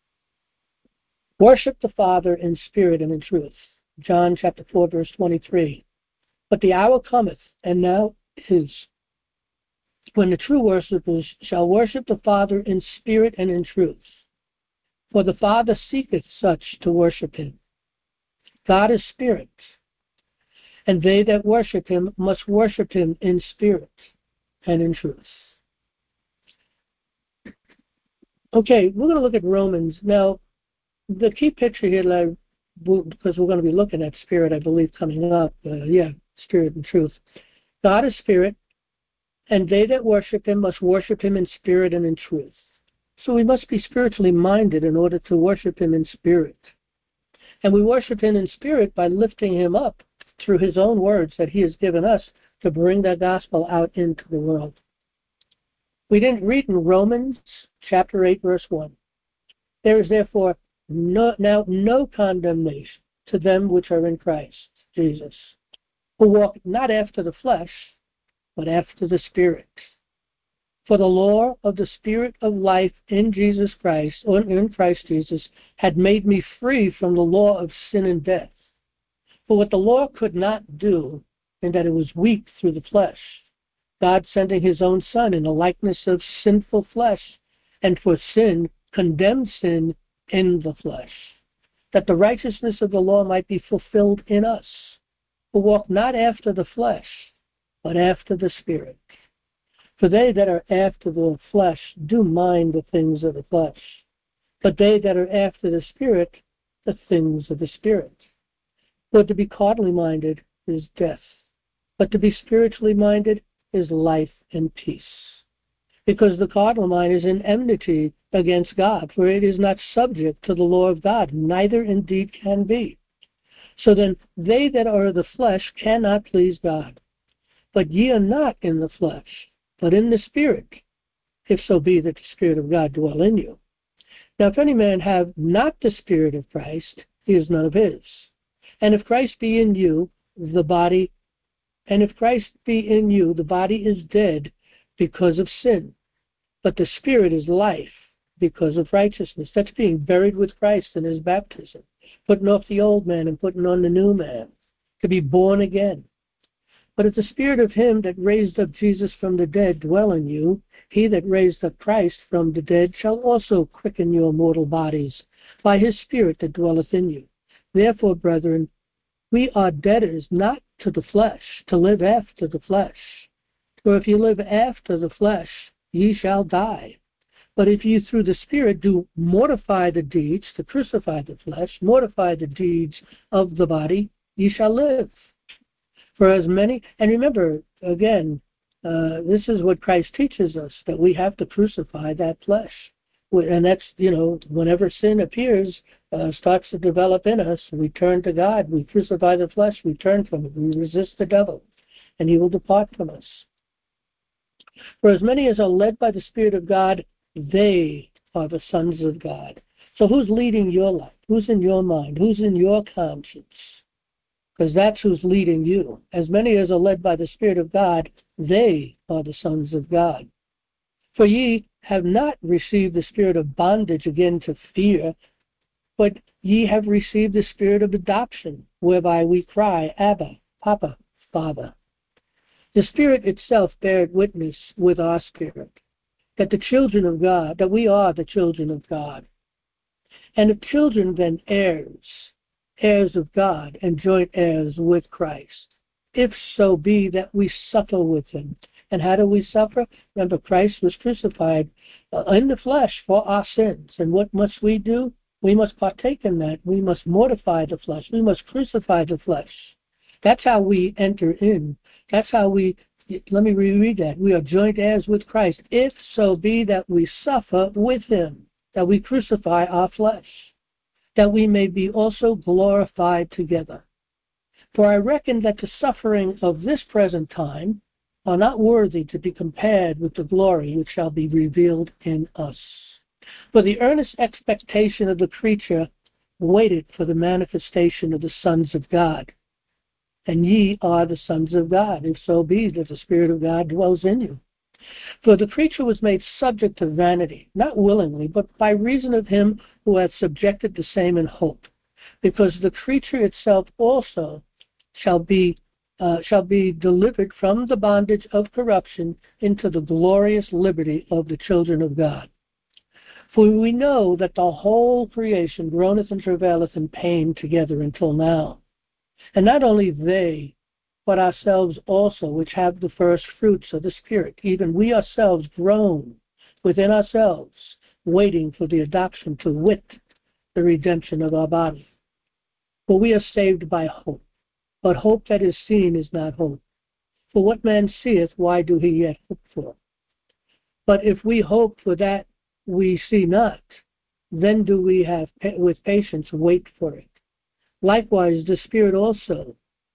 Worship the Father in spirit and in truth. John chapter four, verse twenty-three. But the hour cometh, and now is, when the true worshippers shall worship the Father in spirit and in truth. For the Father seeketh such to worship Him. God is spirit, and they that worship him must worship him in spirit and in truth. Okay, we're going to look at Romans. Now, the key picture here, that I, because we're going to be looking at spirit, I believe, coming up. Uh, yeah, spirit and truth. God is spirit, and they that worship him must worship him in spirit and in truth. So we must be spiritually minded in order to worship him in spirit. And we worship him in spirit by lifting him up through his own words that he has given us to bring that gospel out into the world. We didn't read in Romans chapter eight, verse one. There is therefore no, now no condemnation to them which are in Christ Jesus, who walk not after the flesh, but after the Spirit. For the law of the Spirit of life in Jesus Christ, or in Christ Jesus, had made me free from the law of sin and death. For what the law could not do, in that it was weak through the flesh, God sending his own Son in the likeness of sinful flesh, and for sin condemned sin in the flesh, that the righteousness of the law might be fulfilled in us, who walk not after the flesh, but after the Spirit. For they that are after the flesh do mind the things of the flesh, but they that are after the Spirit, the things of the Spirit. For to be carnally minded is death, but to be spiritually minded is life and peace. Because the carnal mind is in enmity against God, for it is not subject to the law of God, neither indeed can be. So then they that are of the flesh cannot please God. But ye are not in the flesh, but in the Spirit, if so be that the Spirit of God dwell in you. Now if any man have not the Spirit of Christ, he is none of his. And if Christ be in you, the body, and if Christ be in you, the body is dead because of sin, but the Spirit is life because of righteousness. That's being buried with Christ in his baptism, putting off the old man and putting on the new man, to be born again. But if the Spirit of him that raised up Jesus from the dead dwell in you, he that raised up Christ from the dead shall also quicken your mortal bodies by his Spirit that dwelleth in you. Therefore, brethren, we are debtors not to the flesh, to live after the flesh. For if you live after the flesh, ye shall die. But if you through the Spirit do mortify the deeds, to crucify the flesh, mortify the deeds of the body, ye shall live. For as many, and remember, again, uh, this is what Christ teaches us, that we have to crucify that flesh. And that's, you know, whenever sin appears, uh, starts to develop in us, we turn to God, we crucify the flesh, we turn from it, we resist the devil, and he will depart from us. For as many as are led by the Spirit of God, they are the sons of God. So who's leading your life? Who's in your mind? Who's in your conscience? Because that's who's leading you. As many as are led by the Spirit of God, they are the sons of God. For ye have not received the spirit of bondage again to fear, but ye have received the spirit of adoption, whereby we cry, Abba, Papa, Father. The Spirit itself beareth witness with our spirit, that the children of God, that we are the children of God. And if children, then heirs, heirs of God, and joint heirs with Christ, if so be that we suffer with him. And how do we suffer? Remember, Christ was crucified in the flesh for our sins. And what must we do? We must partake in that. We must mortify the flesh. We must crucify the flesh. That's how we enter in. That's how we, let me reread that. We are joint heirs with Christ, if so be that we suffer with him, that we crucify our flesh, that we may be also glorified together. For I reckon that the suffering of this present time are not worthy to be compared with the glory which shall be revealed in us. For the earnest expectation of the creature waited for the manifestation of the sons of God. And ye are the sons of God, if so be that the Spirit of God dwells in you. For the creature was made subject to vanity, not willingly, but by reason of him who hath subjected the same in hope, because the creature itself also shall be uh, shall be delivered from the bondage of corruption into the glorious liberty of the children of God. For we know that the whole creation groaneth and travaileth in pain together until now. And not only they, but ourselves also, which have the first fruits of the Spirit, even we ourselves groan within ourselves, waiting for the adoption, to wit, the redemption of our body. For we are saved by hope, but hope that is seen is not hope. For what man seeth, why do he yet hope for? But if we hope for that we see not, then do we have with patience wait for it. Likewise the Spirit also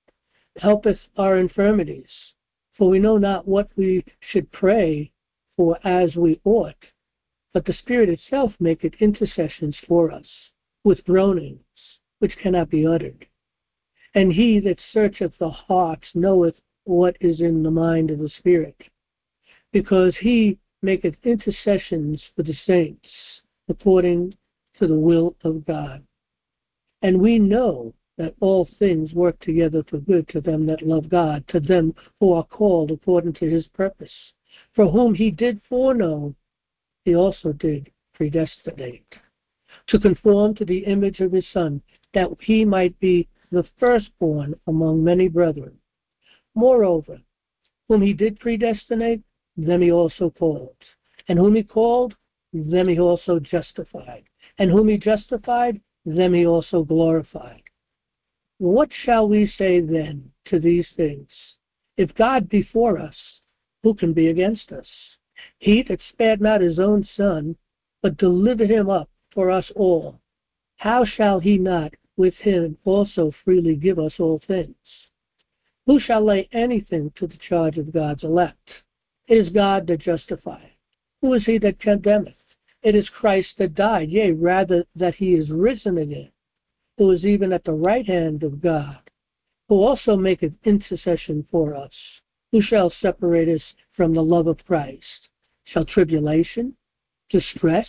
helpeth our infirmities, for we know not what we should pray for as we ought, but the Spirit itself maketh intercessions for us with groanings which cannot be uttered. And he that searcheth the hearts knoweth what is in the mind of the Spirit, because he maketh intercessions for the saints according to the will of God. And we know that all things work together for good to them that love God, to them who are called according to his purpose. For whom he did foreknow, he also did predestinate, to conform to the image of his Son, that he might be the firstborn among many brethren. Moreover, whom he did predestinate, them he also called. And whom he called, them he also justified. And whom he justified, them he also glorified. What shall we say then to these things? If God be for us, who can be against us? He that spared not his own Son, but delivered him up for us all, how shall he not with him also freely give us all things? Who shall lay anything to the charge of God's elect? It is God that justifieth. Who is he that condemneth? It is Christ that died, yea, rather that he is risen again, who is even at the right hand of God, who also maketh intercession for us. Who shall separate us from the love of Christ? Shall tribulation, distress,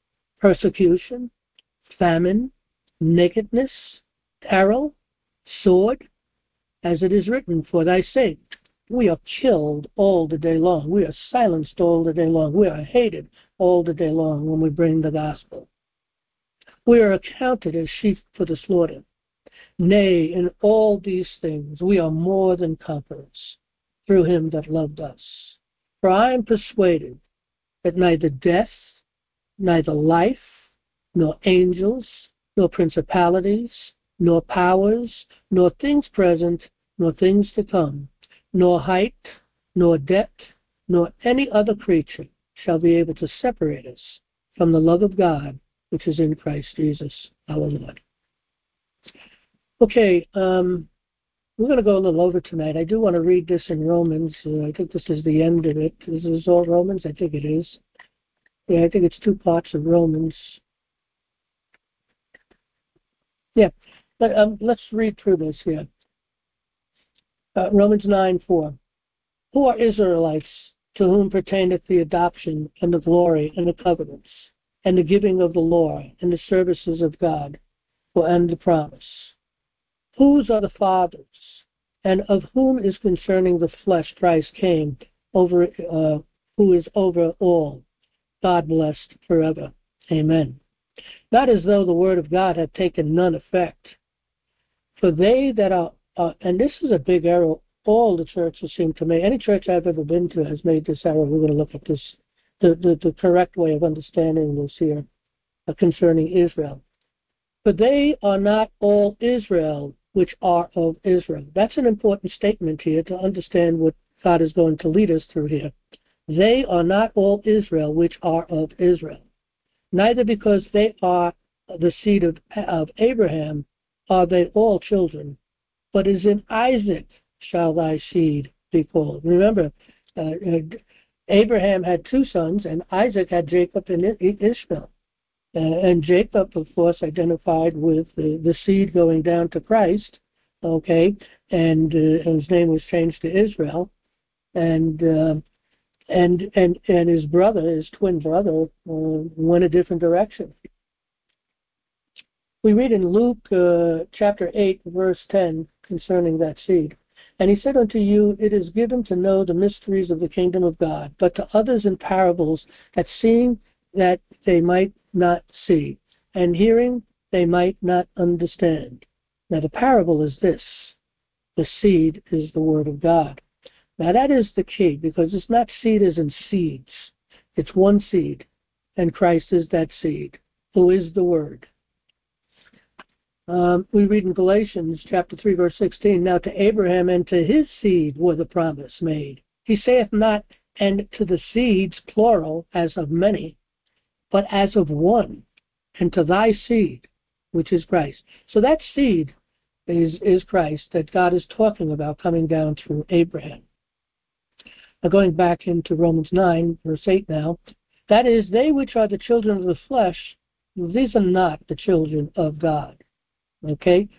persecution, famine, nakedness, peril, sword? As it is written, for thy sake we are killed all the day long. We are silenced all the day long. We are hated all the day long when we bring the gospel. We are accounted as sheep for the slaughter. Nay, in all these things we are more than conquerors through him that loved us. For I am persuaded that neither death, neither life, nor angels, nor principalities, nor powers, nor things present, nor things to come, nor height, nor depth, nor any other creature shall be able to separate us from the love of God which is in Christ Jesus our Lord. Okay, um, we're going to go a little over tonight. I do want to read this in Romans. Uh, I think this is the end of it. This is all Romans? I think it is. Yeah, I think it's two parts of Romans. Yeah, but, um, let's read through this here. Uh, Romans nine four. Who are Israelites, to whom pertaineth the adoption and the glory and the covenants and the giving of the law and the services of God and the promise? Whose are the fathers, and of whom is concerning the flesh Christ came, over, uh, who is over all, God blessed forever. Amen. Not as though the word of God had taken none effect. For they that are, uh, and this is a big error, all the churches seem to make. Any church I've ever been to has made this error. We're going to look at this, the, the, the correct way of understanding this here uh, concerning Israel. For they are not all Israel which are of Israel. That's an important statement here to understand what God is going to lead us through here. They are not all Israel which are of Israel. Neither because they are the seed of, of Abraham are they all children, but as in Isaac shall thy seed be called. Remember, uh, Abraham had two sons, and Isaac had Jacob and Ishmael. Uh, and Jacob, of course, identified with the, the seed going down to Christ, okay, and uh, his name was changed to Israel, and uh, and and and his brother, his twin brother, uh, went a different direction. We read in Luke uh, chapter eight, verse ten, concerning that seed. And he said unto you, it is given to know the mysteries of the kingdom of God, but to others in parables, that seeing that they might not see, and hearing they might not understand. Now the parable is this. The seed is the Word of God. Now that is the key, because it's not seed as in seeds. It's one seed, and Christ is that seed, who is the Word. Um, we read in Galatians chapter three, verse sixteen, now to Abraham and to his seed were the promise made. He saith not, and to the seeds, plural, as of many, but as of one, and to thy seed, which is Christ. So that seed is, is Christ that God is talking about coming down through Abraham. Now going back into Romans nine, verse eight now, that is, they which are the children of the flesh, these are not the children of God. Okay?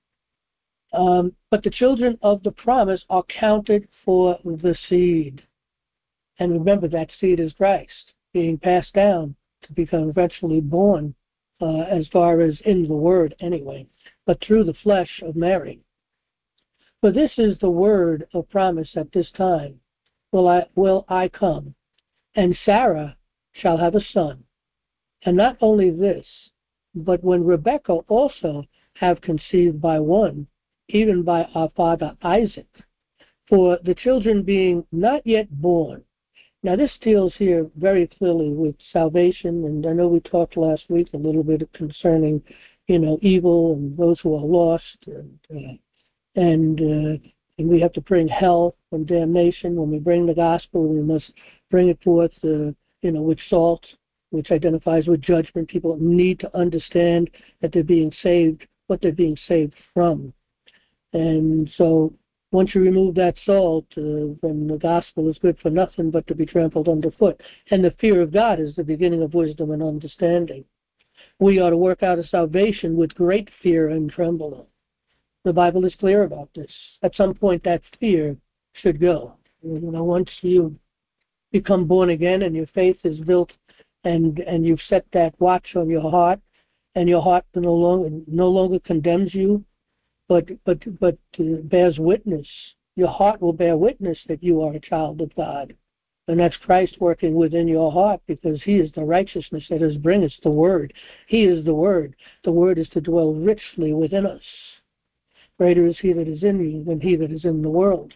Um, but the children of the promise are counted for the seed. And remember, that seed is Christ, being passed down to become eventually born, uh, as far as in the Word anyway, but through the flesh of Mary. For this is the word of promise at this time. Will I, will I come, and Sarah shall have a son. And not only this, but when Rebekah also have conceived by one, even by our father Isaac, for the children being not yet born. Now this deals here very clearly with salvation, and I know we talked last week a little bit concerning, you know, evil and those who are lost, and uh, and, uh, and we have to bring hell and damnation. When we bring the gospel, we must bring it forth, uh, you know, with salt, which identifies with judgment. People need to understand that they're being saved, what they're being saved from. And so once you remove that salt, uh, then the gospel is good for nothing but to be trampled underfoot. And the fear of God is the beginning of wisdom and understanding. We ought to work out a salvation with great fear and trembling. The Bible is clear about this. At some point, that fear should go. You know, once you become born again and your faith is built, and and you've set that watch on your heart, and your heart no longer no longer condemns you, but but but uh, bears witness. Your heart will bear witness that you are a child of God, and that's Christ working within your heart, because He is the righteousness that is bring us the Word. He is the Word. The Word is to dwell richly within us. Greater is He that is in you than he that is in the world.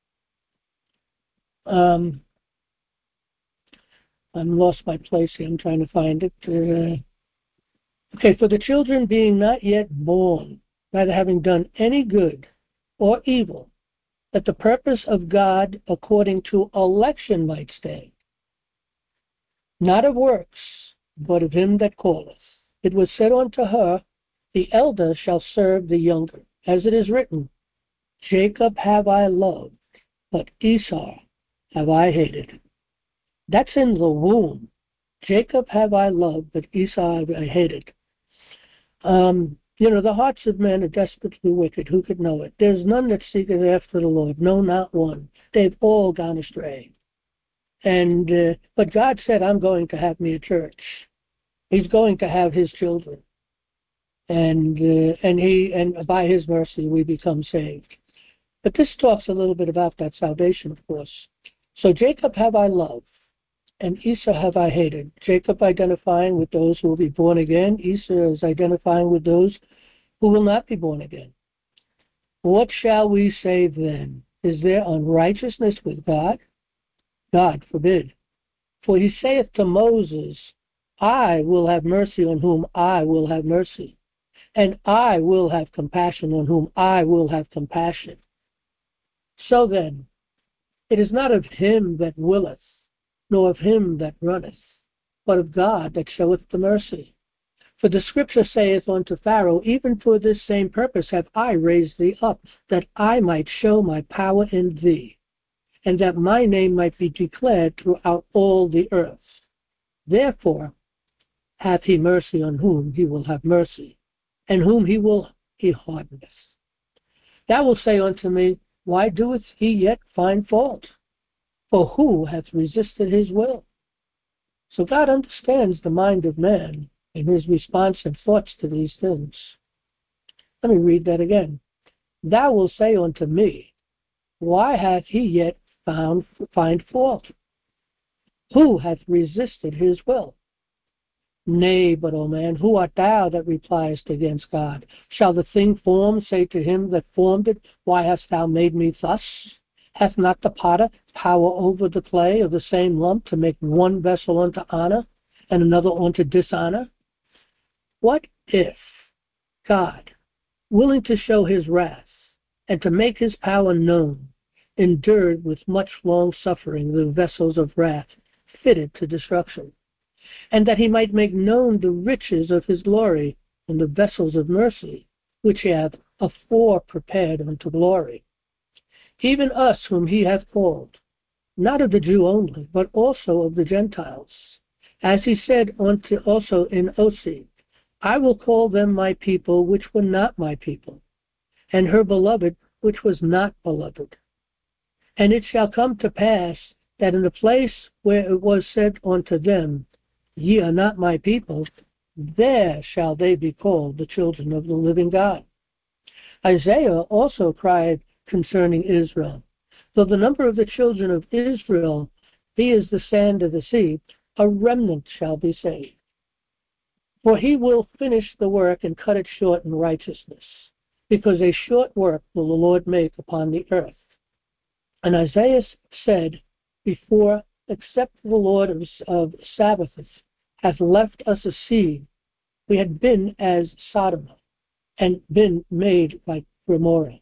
Um, I'm lost my place here. I'm trying to find it. Uh, okay, for the children being not yet born, neither having done any good or evil, that the purpose of God according to election might stand, not of works, but of him that calleth. It was said unto her, the elder shall serve the younger. As it is written, Jacob have I loved, but Esau have I hated. That's in the womb. Jacob have I loved, but Esau have I hated. Um, you know, the hearts of men are desperately wicked. Who could know it? There's none that seeketh after the Lord. No, not one. They've all gone astray. And uh, but God said, I'm going to have me a church. He's going to have his children. And uh, and he and by his mercy we become saved. But this talks a little bit about that salvation, of course. So Jacob have I loved, and Esau have I hated. Jacob identifying with those who will be born again. Esau is identifying with those who will not be born again. What shall we say then? Is there unrighteousness with God? God forbid. For he saith to Moses, I will have mercy on whom I will have mercy, and I will have compassion on whom I will have compassion. So then, it is not of him that willeth, nor of him that runneth, but of God that showeth the mercy. For the scripture saith unto Pharaoh, even for this same purpose have I raised thee up, that I might show my power in thee, and that my name might be declared throughout all the earth. Therefore hath he mercy on whom he will have mercy, and whom he will he hardeneth. Thou wilt say unto me, why doeth he yet find fault? For who hath resisted his will? So God understands the mind of man and his response and thoughts to these things. Let me read that again. Thou wilt say unto me, why hath he yet found find fault? Who hath resisted his will? Nay, but, O man, who art thou that repliest against God? Shall the thing formed say to him that formed it, Why hast thou made me thus? Hath not the potter power over the clay of the same lump to make one vessel unto honor and another unto dishonor? What if God, willing to show his wrath and to make his power known, endured with much long suffering the vessels of wrath fitted to destruction, and that he might make known the riches of his glory in the vessels of mercy, which he hath afore prepared unto glory? Even us whom he hath called, not of the Jew only, but also of the Gentiles. As he said unto also in Osee, I will call them my people which were not my people, and her beloved which was not beloved. And it shall come to pass that in the place where it was said unto them, Ye are not my people, there shall they be called the children of the living God. Isaiah also cried concerning Israel, Though the number of the children of Israel be as the sand of the sea, a remnant shall be saved. For he will finish the work and cut it short in righteousness, because a short work will the Lord make upon the earth. And Isaiah said before, Except the Lord of, of Sabbaths hath left us a seed, we had been as Sodom, and been made like Gomorrah.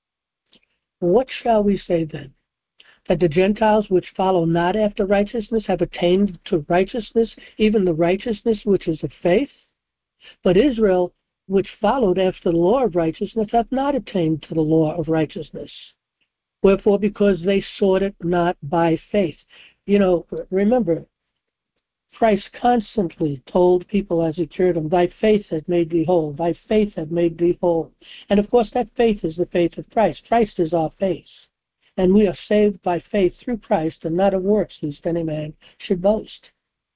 What shall we say then? That the Gentiles which follow not after righteousness have attained to righteousness, even the righteousness which is of faith? But Israel, which followed after the law of righteousness, hath not attained to the law of righteousness. Wherefore, because they sought it not by faith. You know, remember, Christ constantly told people as he cured them, Thy faith hath made thee whole. Thy faith hath made thee whole. And of course, that faith is the faith of Christ. Christ is our faith. And we are saved by faith through Christ, and not of works, lest any man should boast.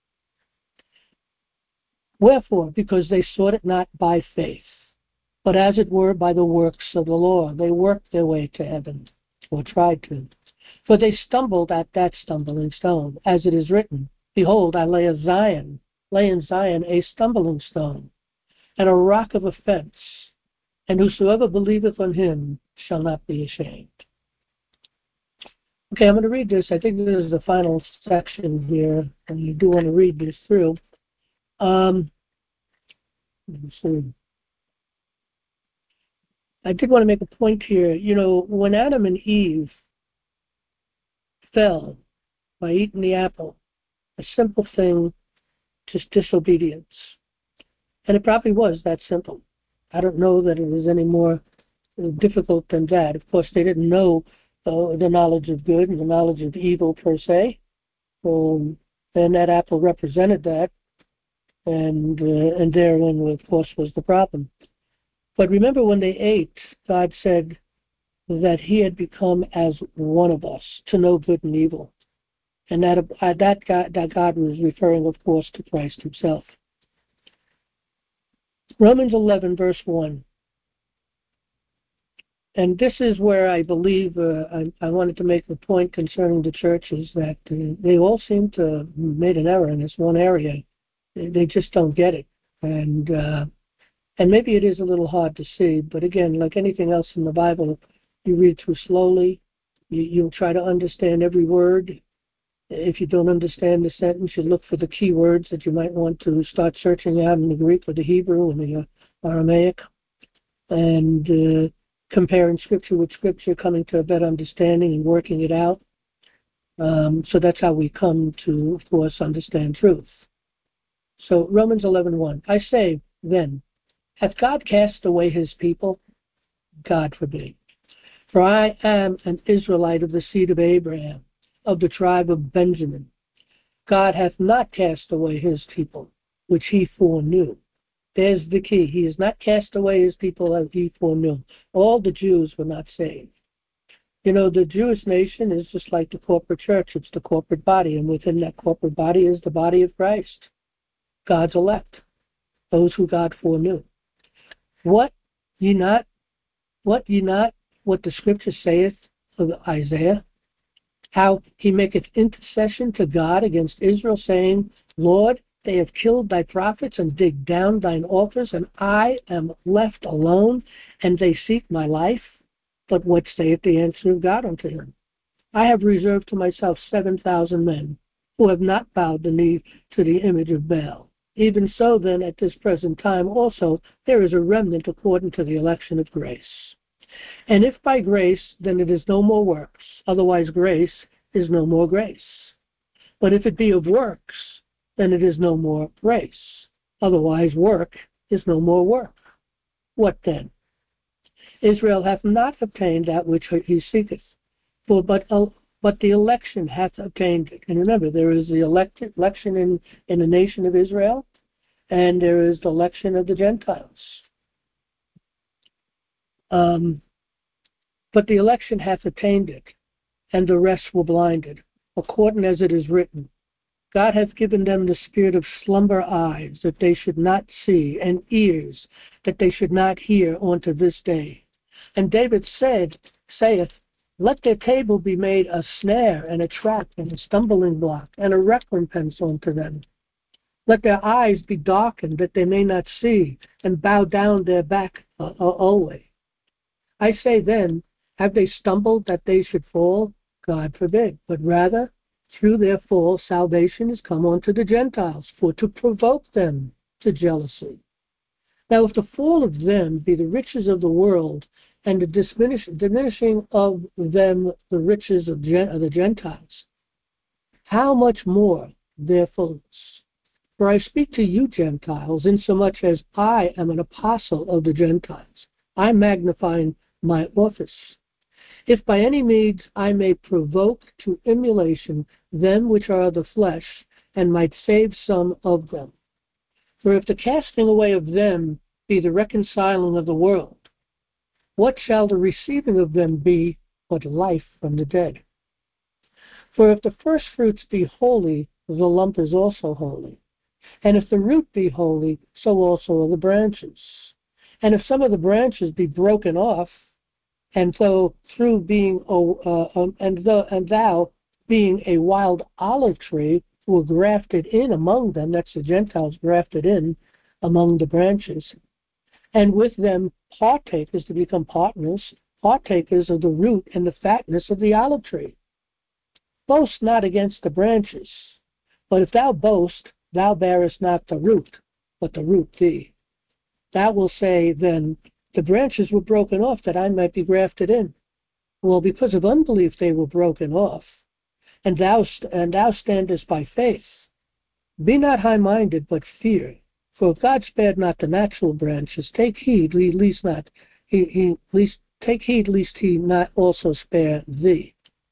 Wherefore, because they sought it not by faith, but as it were by the works of the law. They worked their way to heaven, or tried to. For they stumbled at that stumbling stone, as it is written, Behold, I lay a Zion, lay in Zion a stumbling stone, and a rock of offense, and whosoever believeth on him shall not be ashamed. Okay, I'm going to read this. I think this is the final section here, and you do want to read this through. Um, let me see. I did want to make a point here. You know, when Adam and Eve fell by eating the apple, a simple thing, just disobedience. And it probably was that simple. I don't know that it was any more difficult than that. Of course, they didn't know uh, the knowledge of good and the knowledge of evil per se. Um, and that apple represented that. And, uh, and therein, of course, was the problem. But remember, when they ate, God said that he had become as one of us, to know good and evil. And that, uh, that, God, that God was referring, of course, to Christ himself. Romans eleven, verse one. And this is where I believe uh, I, I wanted to make the point concerning the churches, that uh, they all seem to have made an error in this one area. They, they just don't get it. And uh, and maybe it is a little hard to see, but again, like anything else in the Bible, you read through slowly. You, you'll try to understand every word. If you don't understand the sentence, you look for the key words that you might want to start searching out in the Greek or the Hebrew and the uh, Aramaic, and uh, comparing Scripture with Scripture, coming to a better understanding and working it out. Um, so that's how we come to, of course, understand truth. So Romans eleven one. I say, then, hath God cast away his people? God forbid. For I am an Israelite of the seed of Abraham, of the tribe of Benjamin. God hath not cast away his people, which he foreknew. There's the key. He has not cast away his people as he foreknew. All the Jews were not saved. You know, the Jewish nation is just like the corporate church. It's the corporate body, and within that corporate body is the body of Christ, God's elect, those who God foreknew. What ye not, what ye not, what the Scripture saith of Isaiah, how he maketh intercession to God against Israel, saying, Lord, they have killed thy prophets and digged down thine altars, and I am left alone, and they seek my life. But what saith the answer of God unto him? I have reserved to myself seven thousand men, who have not bowed the knee to the image of Baal. Even so, then, at this present time also, there is a remnant according to the election of grace. And if by grace, then it is no more works, otherwise grace is no more grace. But if it be of works, then it is no more grace, otherwise work is no more work. What then? Israel hath not obtained that which he seeketh, for but uh, but the election hath obtained it. And remember, there is the elect, election in, in the nation of Israel, and there is the election of the Gentiles. Um, but the election hath attained it, and the rest were blinded, according as it is written. God hath given them the spirit of slumber eyes, that they should not see, and ears, that they should not hear unto this day. And David said, saith, let their table be made a snare, and a trap, and a stumbling block, and a recompense unto them. Let their eyes be darkened, that they may not see, and bow down their back uh, uh, always. I say then, have they stumbled that they should fall? God forbid. But rather, through their fall, salvation is come unto the Gentiles, for to provoke them to jealousy. Now, if the fall of them be the riches of the world, and the diminish, diminishing of them the riches of, gen, of the Gentiles, how much more their fullness? For I speak to you, Gentiles, insomuch as I am an apostle of the Gentiles. I magnify my office. If by any means I may provoke to emulation them which are of the flesh, and might save some of them. For if the casting away of them be the reconciling of the world, what shall the receiving of them be but life from the dead? For if the first fruits be holy, the lump is also holy. And if the root be holy, so also are the branches. And if some of the branches be broken off, and so through being uh, um, and, the, and thou being a wild olive tree were grafted in among them, that's the Gentiles grafted in among the branches, and with them partakers to become partners, partakers of the root and the fatness of the olive tree. Boast not against the branches, but if thou boast, thou bearest not the root, but the root thee. Thou wilt say then, the branches were broken off that I might be grafted in. Well, because of unbelief they were broken off, and thou and thou standest by faith. Be not high-minded, but fear. For if God spared not the natural branches, take heed, lest not he, he least take heed lest he not also spare thee.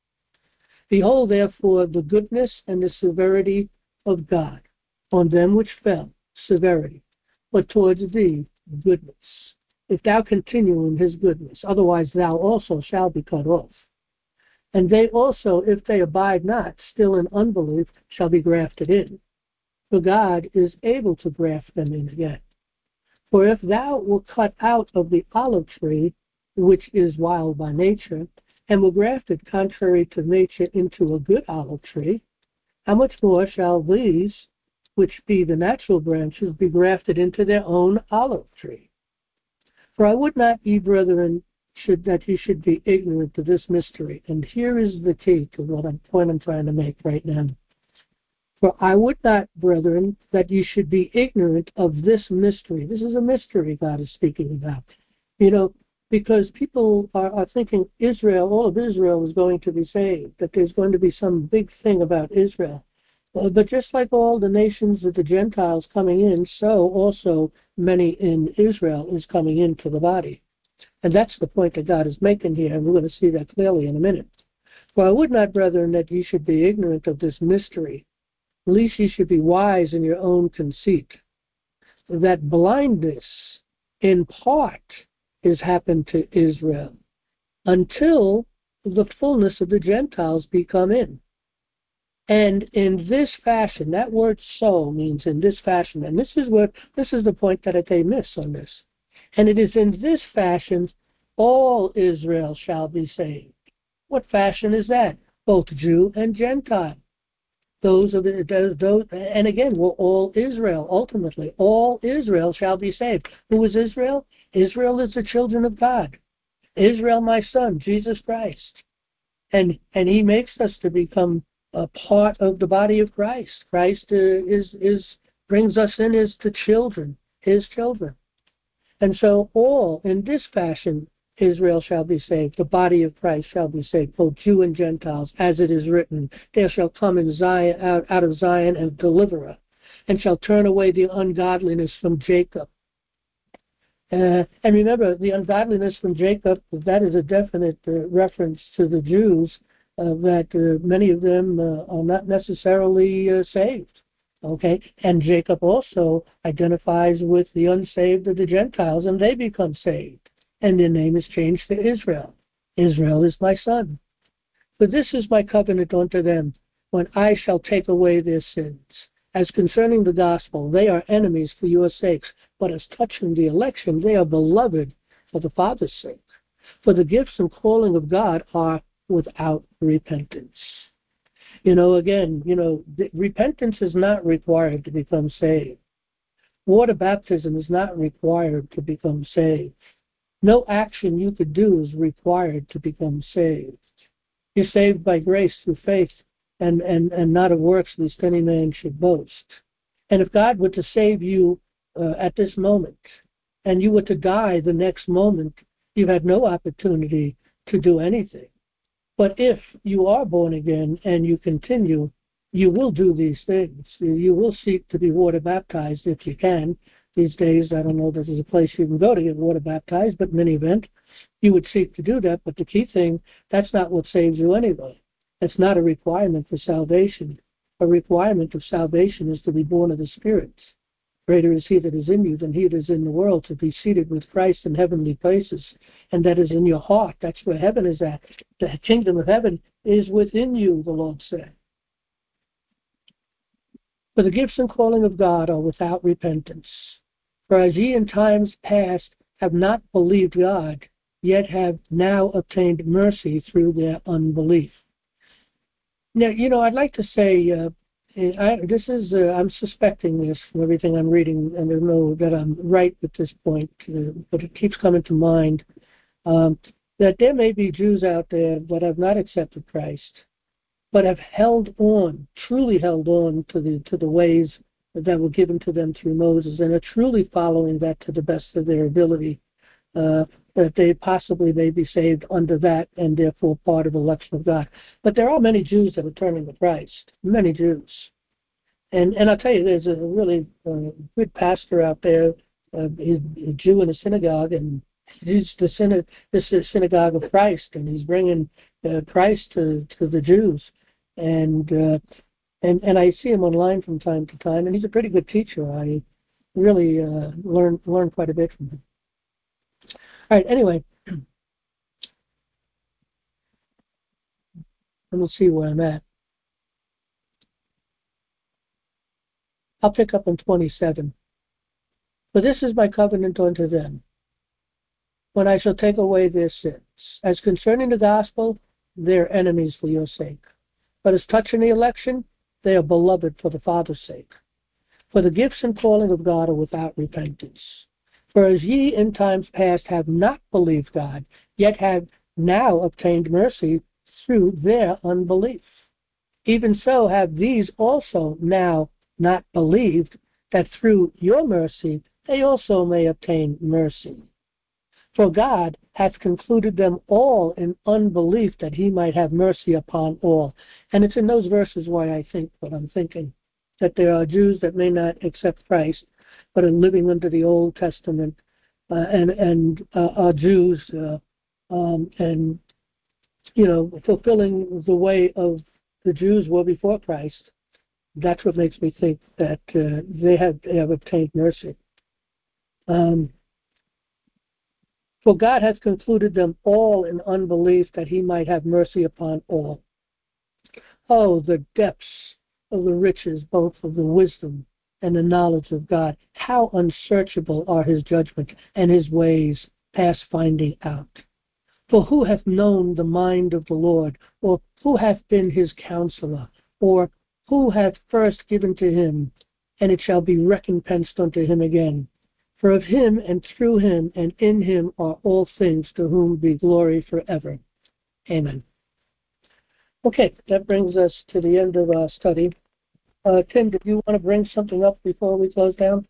Behold, therefore, the goodness and the severity of God on them which fell, severity, but towards thee goodness, if thou continue in his goodness, otherwise thou also shalt be cut off. And they also, if they abide not, still in unbelief, shall be grafted in. For God is able to graft them in again. For if thou wert cut out of the olive tree, which is wild by nature, and were grafted contrary to nature into a good olive tree, how much more shall these, which be the natural branches, be grafted into their own olive tree? For I would not, ye brethren, should that ye should be ignorant of this mystery. And here is the key to what I'm, point I'm trying to make right now. For I would not, brethren, that ye should be ignorant of this mystery. This is a mystery God is speaking about. You know, because people are, are thinking Israel, all of Israel is going to be saved, that there's going to be some big thing about Israel. Uh, but just like all the nations of the Gentiles coming in, so also many in Israel is coming into the body. And that's the point that God is making here, and we're going to see that clearly in a minute. For I would not, brethren, that ye should be ignorant of this mystery, lest ye should be wise in your own conceit, that blindness in part is happened to Israel, until the fullness of the Gentiles be come in. And in this fashion, that word so means in this fashion, and this is what this is the point that they miss on this. And it is in this fashion all Israel shall be saved. What fashion is that? Both Jew and Gentile. Those are the those, those and again, we're all Israel. Ultimately, all Israel shall be saved. Who is Israel? Israel is the children of God. Israel, my son, Jesus Christ, and and He makes us to become a part of the body of Christ. Christ uh, is is brings us in as the children, His children, and so all in this fashion Israel shall be saved, the body of Christ shall be saved, both Jew and Gentiles, as it is written, there shall come in Zion, out, out of Zion a deliverer, and shall turn away the ungodliness from Jacob. Uh, and remember, the ungodliness from Jacob, that is a definite uh, reference to the Jews, uh, that uh, many of them uh, are not necessarily uh, saved. Okay, and Jacob also identifies with the unsaved of the Gentiles, and they become saved. And their name is changed to Israel. Israel is my son. For this is my covenant unto them, when I shall take away their sins. As concerning the gospel, they are enemies for your sakes, but as touching the election, they are beloved for the Father's sake. For the gifts and calling of God are without repentance. You know, again, you know, repentance is not required to become saved. Water baptism is not required to become saved. No action you could do is required to become saved. You're saved by grace through faith, and, and, and not of works, lest any man should boast. And if God were to save you uh, at this moment, and you were to die the next moment, you had no opportunity to do anything. But if you are born again and you continue, you will do these things. You will seek to be water baptized if you can. These days, I don't know if there's a place you can go to get water baptized, but in any event, you would seek to do that. But the key thing, that's not what saves you anyway. It's not a requirement for salvation. A requirement of salvation is to be born of the Spirit. Greater is He that is in you than he that is in the world, to be seated with Christ in heavenly places. And that is in your heart. That's where heaven is at. The kingdom of heaven is within you, the Lord said. For the gifts and calling of God are without repentance. For as ye in times past have not believed God, yet have now obtained mercy through their unbelief. Now, you know, I'd like to say, uh, I, this is, uh, I'm suspecting this from everything I'm reading, and I know that I'm right at this point, uh, but it keeps coming to mind, um, that there may be Jews out there that have not accepted Christ, but have held on, truly held on to the to the ways that were given to them through Moses, and are truly following that to the best of their ability, uh, that they possibly may be saved under that and therefore part of the election of God. But there are many Jews that are turning to Christ, many Jews. And and I'll tell you, there's a really uh, good pastor out there, uh, he's a Jew in a synagogue, and he's the, syna- this is synagogue of Christ, and he's bringing uh, Christ to, to the Jews. And uh, And and I see him online from time to time, and he's a pretty good teacher. I really uh, learn learn quite a bit from him. All right. Anyway, and we'll see where I'm at. I'll pick up in twenty-seven. For this is my covenant unto them, when I shall take away their sins. As concerning the gospel, they're enemies for your sake. But as touching the election, they are beloved for the Father's sake. For the gifts and calling of God are without repentance. For as ye in times past have not believed God, yet have now obtained mercy through their unbelief. Even so have these also now not believed, that through your mercy they also may obtain mercy. For God hath concluded them all in unbelief, that he might have mercy upon all. And it's in those verses why I think what I'm thinking, that there are Jews that may not accept Christ, but are living under the Old Testament, uh, and, and uh, are Jews, uh, um, and, you know, fulfilling the way of the Jews were before Christ. That's what makes me think that uh, they, have, they have obtained mercy. Um, For God hath concluded them all in unbelief, that he might have mercy upon all. Oh, the depths of the riches, both of the wisdom and the knowledge of God. How unsearchable are his judgments, and his ways past finding out. For who hath known the mind of the Lord, or who hath been his counselor, or who hath first given to him, and it shall be recompensed unto him again. For of him, and through him, and in him are all things, to whom be glory forever. Amen. Okay, that brings us to the end of our study. Uh, Tim, did you want to bring something up before we close down?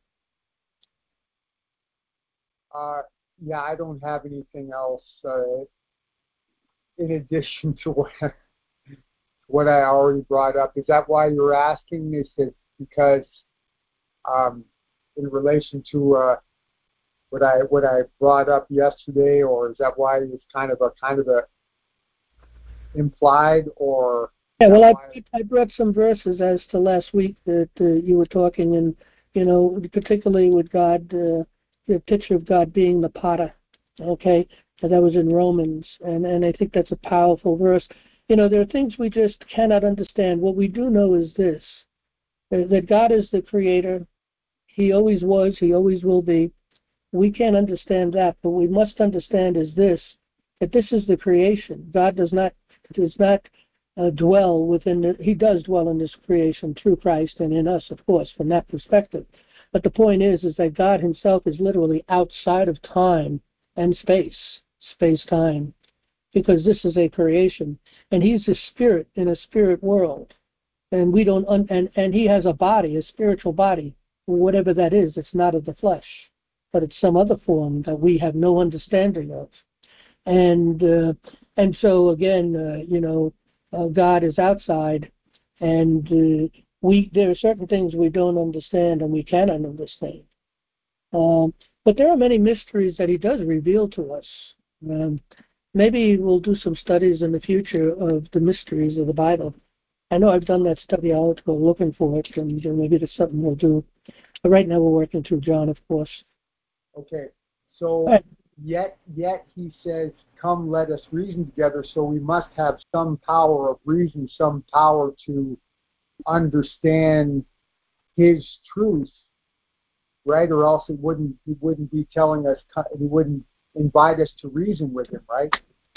Uh, yeah, I don't have anything else uh, in addition to what, what I already brought up. Is that why you're asking? Is it because um, in relation to uh, what I what I brought up yesterday, or is that why it's kind of a kind of a implied, or?
Yeah, well, I, I brought some verses as to last week that uh, you were talking, and, you know, particularly with God, uh, the picture of God being the potter, okay? And that was in Romans, and, and I think that's a powerful verse. You know, there are things we just cannot understand. What we do know is this, that God is the creator. He always was, he always will be. We can't understand that, but we must understand is this, that this is the creation. God does not does not uh, dwell within the, he does dwell in this creation through Christ and in us, of course, from that perspective. But the point is, is that God himself is literally outside of time and space, space-time, because this is a creation. And he's a spirit in a spirit world. And we don't, un, and, and he has a body, a spiritual body, whatever that is. It's not of the flesh, but it's some other form that we have no understanding of. And uh, and so again, uh, you know, uh, God is outside, and uh, we there are certain things we don't understand and we cannot understand. Um, but there are many mysteries that he does reveal to us. Um, maybe we'll do some studies in the future of the mysteries of the Bible. I know I've done that study. I'll have to go looking for it, and maybe that's something we'll do. But right now we're working through John, of course.
Okay, so
right.
yet, yet he says, come, let us reason together, so we must have some power of reason, some power to understand his truth, right? Or else it wouldn't, he wouldn't be telling us, he wouldn't invite us to reason with him, right?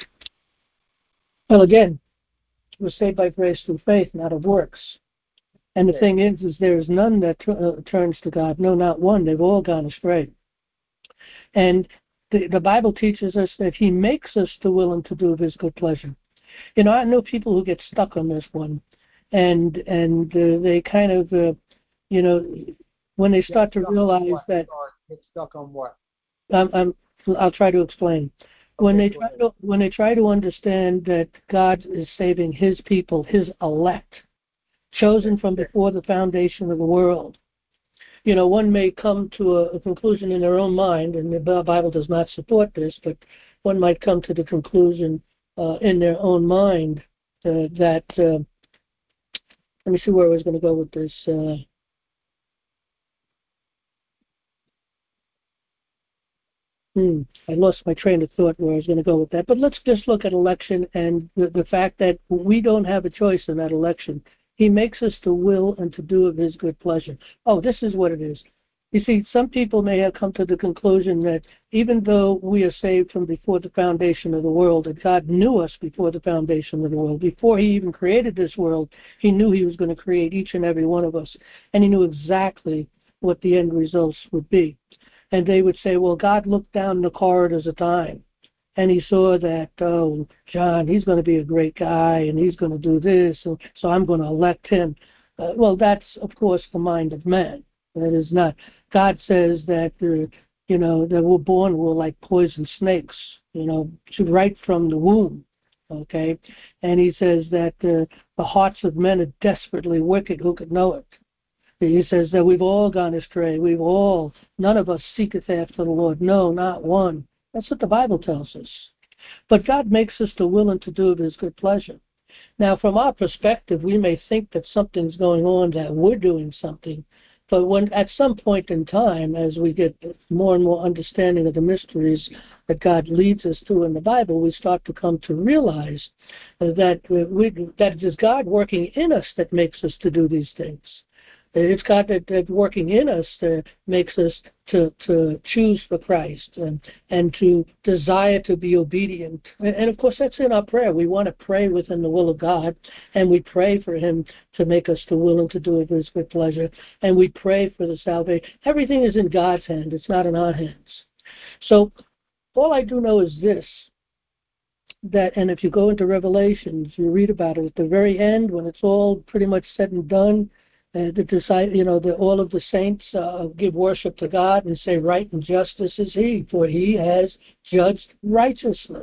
Well, again, we're saved by grace through faith, not of works. And the okay. thing is, is there is none that t- uh, turns to God. No, not one. They've all gone astray. And the, the Bible teaches us that he makes us to willing to do of his good pleasure. You know, I know people who get stuck on this one, and and uh, they kind of, uh, you know, when they start to realize that.
Get stuck on what?
Um, um, I'll try to explain. Okay, when they try to when they try to understand that God is saving his people, his elect, chosen from before the foundation of the world. You know, one may come to a, a conclusion in their own mind, and the Bible does not support this, but one might come to the conclusion uh, in their own mind uh, that, uh, let me see where I was going to go with this. Uh, hmm, I lost my train of thought where I was going to go with that. But let's just look at election and the, the fact that we don't have a choice in that election. He makes us to will and to do of his good pleasure. Oh, this is what it is. You see, some people may have come to the conclusion that even though we are saved from before the foundation of the world, that God knew us before the foundation of the world. Before he even created this world, he knew he was going to create each and every one of us. And he knew exactly what the end results would be. And they would say, well, God looked down the corridors of time. And he saw that, oh, John, he's going to be a great guy, and he's going to do this, so, so I'm going to elect him. Uh, well, that's, of course, the mind of man. That is not. God says that, uh, you know, that we're born, we're like poison snakes, you know, right from the womb, okay? And he says that uh, the hearts of men are desperately wicked. Who could know it? He says that we've all gone astray. We've all, none of us seeketh after the Lord. No, not one. That's what the Bible tells us. But God makes us to willing to do of his good pleasure. Now, from our perspective, we may think that something's going on, that we're doing something. But when at some point in time, as we get more and more understanding of the mysteries that God leads us to in the Bible, we start to come to realize that we, that it is God working in us that makes us to do these things. It's God that, that working in us that makes us to, to choose for Christ and, and to desire to be obedient. And, and of course, that's in our prayer. We want to pray within the will of God, and we pray for Him to make us to willing to do it with His good pleasure. And we pray for the salvation. Everything is in God's hand. It's not in our hands. So all I do know is this, that, and if you go into Revelations, you read about it at the very end when it's all pretty much said and done. Uh, the disciples, you know, the, all of the saints uh, give worship to God and say, "Right and justice is He, for He has judged righteously."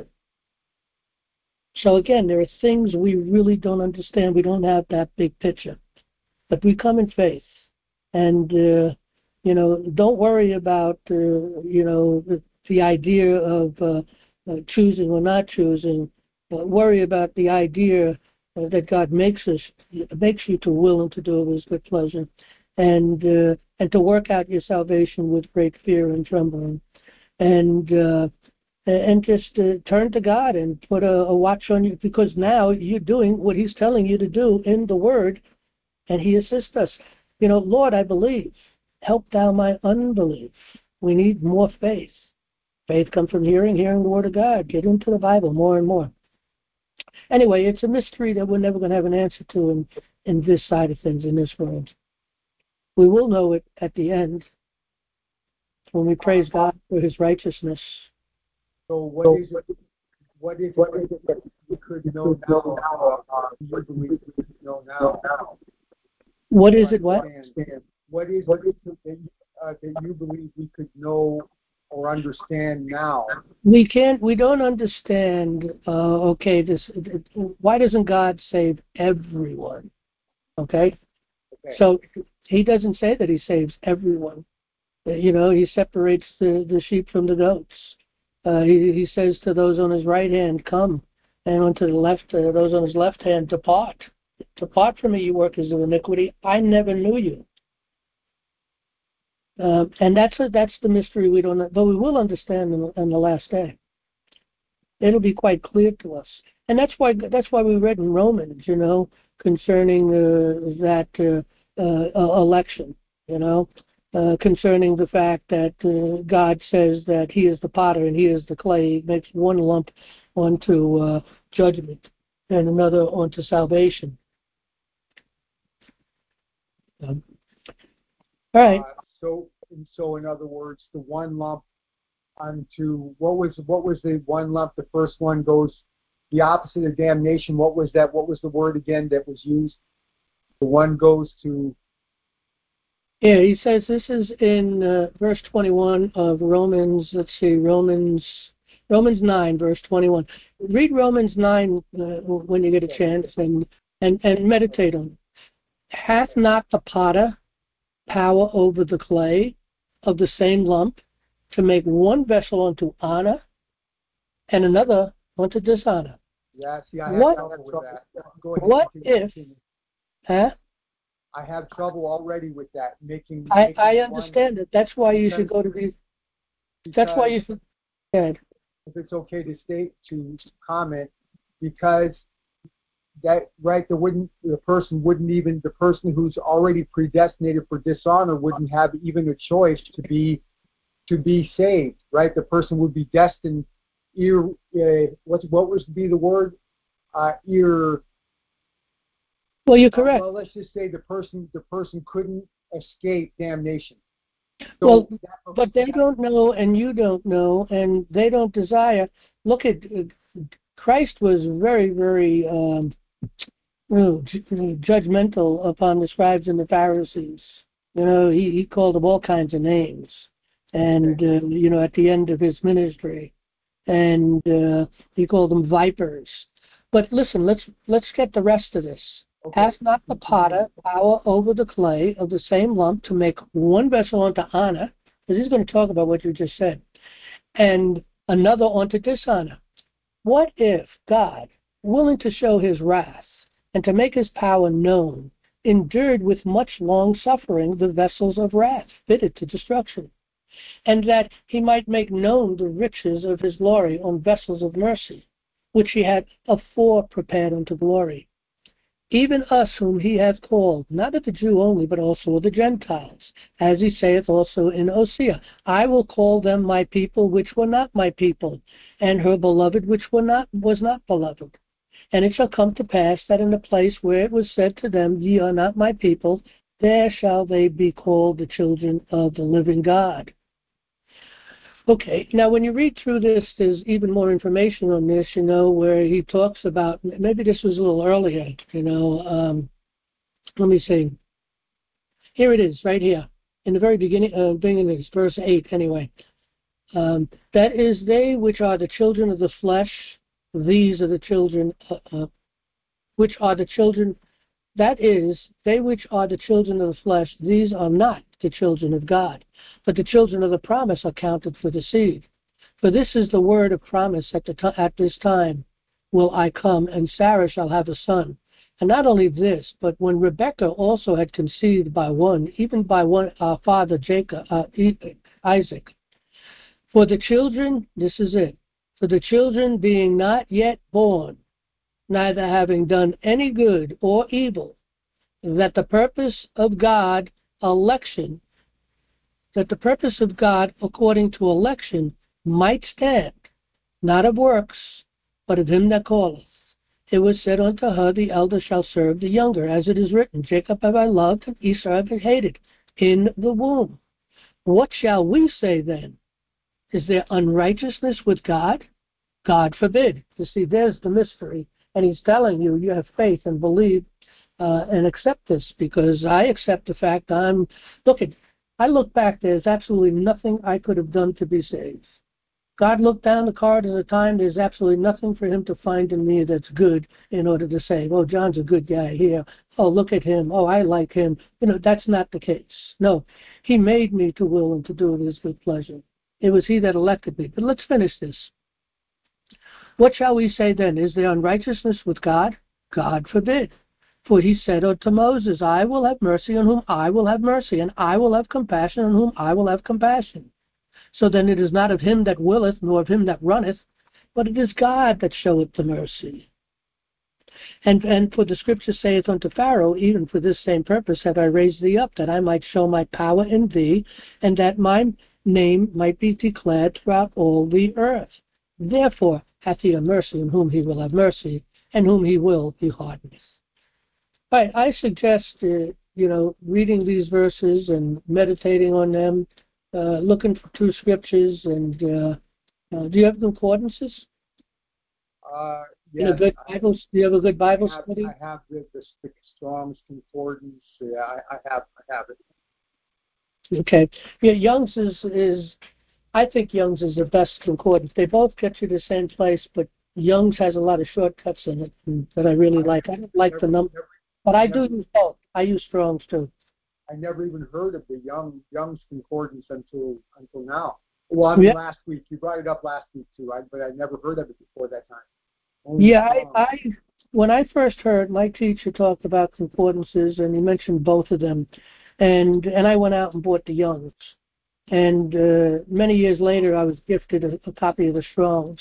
So again, there are things we really don't understand. We don't have that big picture, but we come in faith, and uh, you know, don't worry about uh, you know the, the idea of uh, uh, choosing or not choosing. Uh, worry about the idea Uh, that God makes us, makes you to willing to do it with His good pleasure, and uh, and to work out your salvation with great fear and trembling, and uh, and just uh, turn to God and put a, a watch on you, because now you're doing what He's telling you to do in the Word, and He assists us. You know, Lord, I believe. Help thou my unbelief. We need more faith. Faith comes from hearing, hearing the Word of God. Get into the Bible more and more. Anyway, it's a mystery that we're never going to have an answer to in, in this side of things, in this world. We will know it at the end when we praise God for His righteousness.
So what is it, what is it that we could know now, uh, you believe we could know now?
What is it, what?
What is it that, uh, that you believe we could know or understand now?
We can't, we don't understand, uh, okay, this, why doesn't God save everyone? Okay?
Okay.
So He doesn't say that He saves everyone. You know, He separates the, the sheep from the goats. Uh, he, he says to those on His right hand, come, and onto the left, uh, those on His left hand, depart. Depart from me, you workers of iniquity. I never knew you. Uh, and that's a, that's the mystery we don't know, but we will understand in, in the last day. It'll be quite clear to us, and that's why that's why we read in Romans, you know, concerning uh, that uh, uh, election, you know, uh, concerning the fact that uh, God says that He is the potter and He is the clay. He makes one lump onto uh, judgment and another onto salvation. Um, all right.
Uh, so, so in other words, the one lump onto what was what was the one lump? The first one goes the opposite of damnation. What was that? What was the word again that was used? The one goes to.
Yeah, he says this is in uh, verse twenty-one of Romans. Let's see, Romans Romans nine, verse twenty-one. Read Romans nine uh, when you get a chance, and and and meditate on it. Hath not the potter power over the clay of the same lump, to make one vessel unto honor and another unto dishonor?
Yeah, see, I have
What,
trouble with that. Go ahead.
what
continue,
if,
continue.
huh?
I have trouble already with that. Making.
I,
making
I understand
one,
it. That's why you
because,
should go to these. That's why you should. Go ahead.
If it's okay to state to comment, because that right, there wouldn't the person wouldn't even the person who's already predestinated for dishonor wouldn't have even a choice to be to be saved, right? The person would be destined. Ir, uh, what what was to be the word? Uh, ir.
Well, you're correct.
Uh, well, let's just say the person the person couldn't escape damnation. So
well,
that,
but they don't know, and you don't know, and they don't desire. Look at uh, Christ was very, very um, judgmental upon the scribes and the Pharisees. You know, he, he called them all kinds of names, and uh, you know, at the end of his ministry, and uh, he called them vipers. But listen, let's let's get the rest of this. Okay. Hath not the potter power over the clay of the same lump to make one vessel unto honor? Because he's going to talk about what you just said, and another unto dishonor. What if God, willing to show His wrath and to make His power known, endured with much long suffering the vessels of wrath fitted to destruction, and that He might make known the riches of His glory on vessels of mercy, which He had afore prepared unto glory? even us whom he hath called, not of the Jew only, but also of the Gentiles, as he saith also in Hosea, I will call them my people which were not my people, and her beloved which were not was not beloved. And it shall come to pass that in the place where it was said to them, Ye are not my people, there shall they be called the children of the living God. Okay, now when you read through this, there's even more information on this, you know, where he talks about, maybe this was a little earlier, you know, um, let me see. Here it is, right here, in the very beginning, uh, beginning, it's verse eight anyway. Um, that is, they which are the children of the flesh, these are the children, uh, uh, which are the children, that is, they which are the children of the flesh, these are not the children of God, but the children of the promise are counted for the seed. For this is the word of promise at, the t- at this time will I come, and Sarah shall have a son. And not only this, but when Rebekah also had conceived by one, even by one our father Jacob, uh, Isaac. For the children, this is it, for the children being not yet born, neither having done any good or evil, that the purpose of God election, that the purpose of God according to election might stand, not of works, but of him that calleth. It was said unto her, the elder shall serve the younger, as it is written, Jacob have I loved, and Esau have I hated, in the womb. What shall we say then? Is there unrighteousness with God? God forbid. You see, there's the mystery, and he's telling you, you have faith and believe Uh, and accept this, because I accept the fact I'm, look at, I look back, there's absolutely nothing I could have done to be saved. God looked down the corridor at the time, there's absolutely nothing for him to find in me that's good in order to say, oh, John's a good guy here. Oh, look at him. Oh, I like him. You know, that's not the case. No, he made me to will and to do of his good pleasure. It was he that elected me. But let's finish this. What shall we say then? Is there unrighteousness with God? God forbid. For he said unto Moses, I will have mercy on whom I will have mercy, and I will have compassion on whom I will have compassion. So then it is not of him that willeth, nor of him that runneth, but it is God that showeth the mercy. And and for the scripture saith unto Pharaoh, even for this same purpose have I raised thee up, that I might show my power in thee, and that my name might be declared throughout all the earth. Therefore hath he a mercy on whom he will have mercy, and whom he will he hardeneth. Right, I suggest, uh, you know, reading these verses and meditating on them, uh, looking for two scriptures, and uh, uh, do you have concordances?
Uh,
You know,
yes.
good Bible, do you have a good Bible
I have,
study?
I have the, the, the Strong's Concordance. Yeah, I, I have, I have it.
Okay. Yeah, Young's is, is, I think Young's is the best concordance. They both get you to the same place, but Young's has a lot of shortcuts in it that I really
I
like. I don't like
never,
the number.
never,
But I
never,
do use both. I use Strong's too.
I never even heard of the Young Young's Concordance until until now. Well, I mean,
Yeah,
last week you brought it up last week too, I, but I never heard of it before that time. Only
yeah. I,
Strong's.
I when I first heard, my teacher talked about concordances, and he mentioned both of them, and and I went out and bought the Young's. And uh, many years later, I was gifted a, a copy of the Strong's,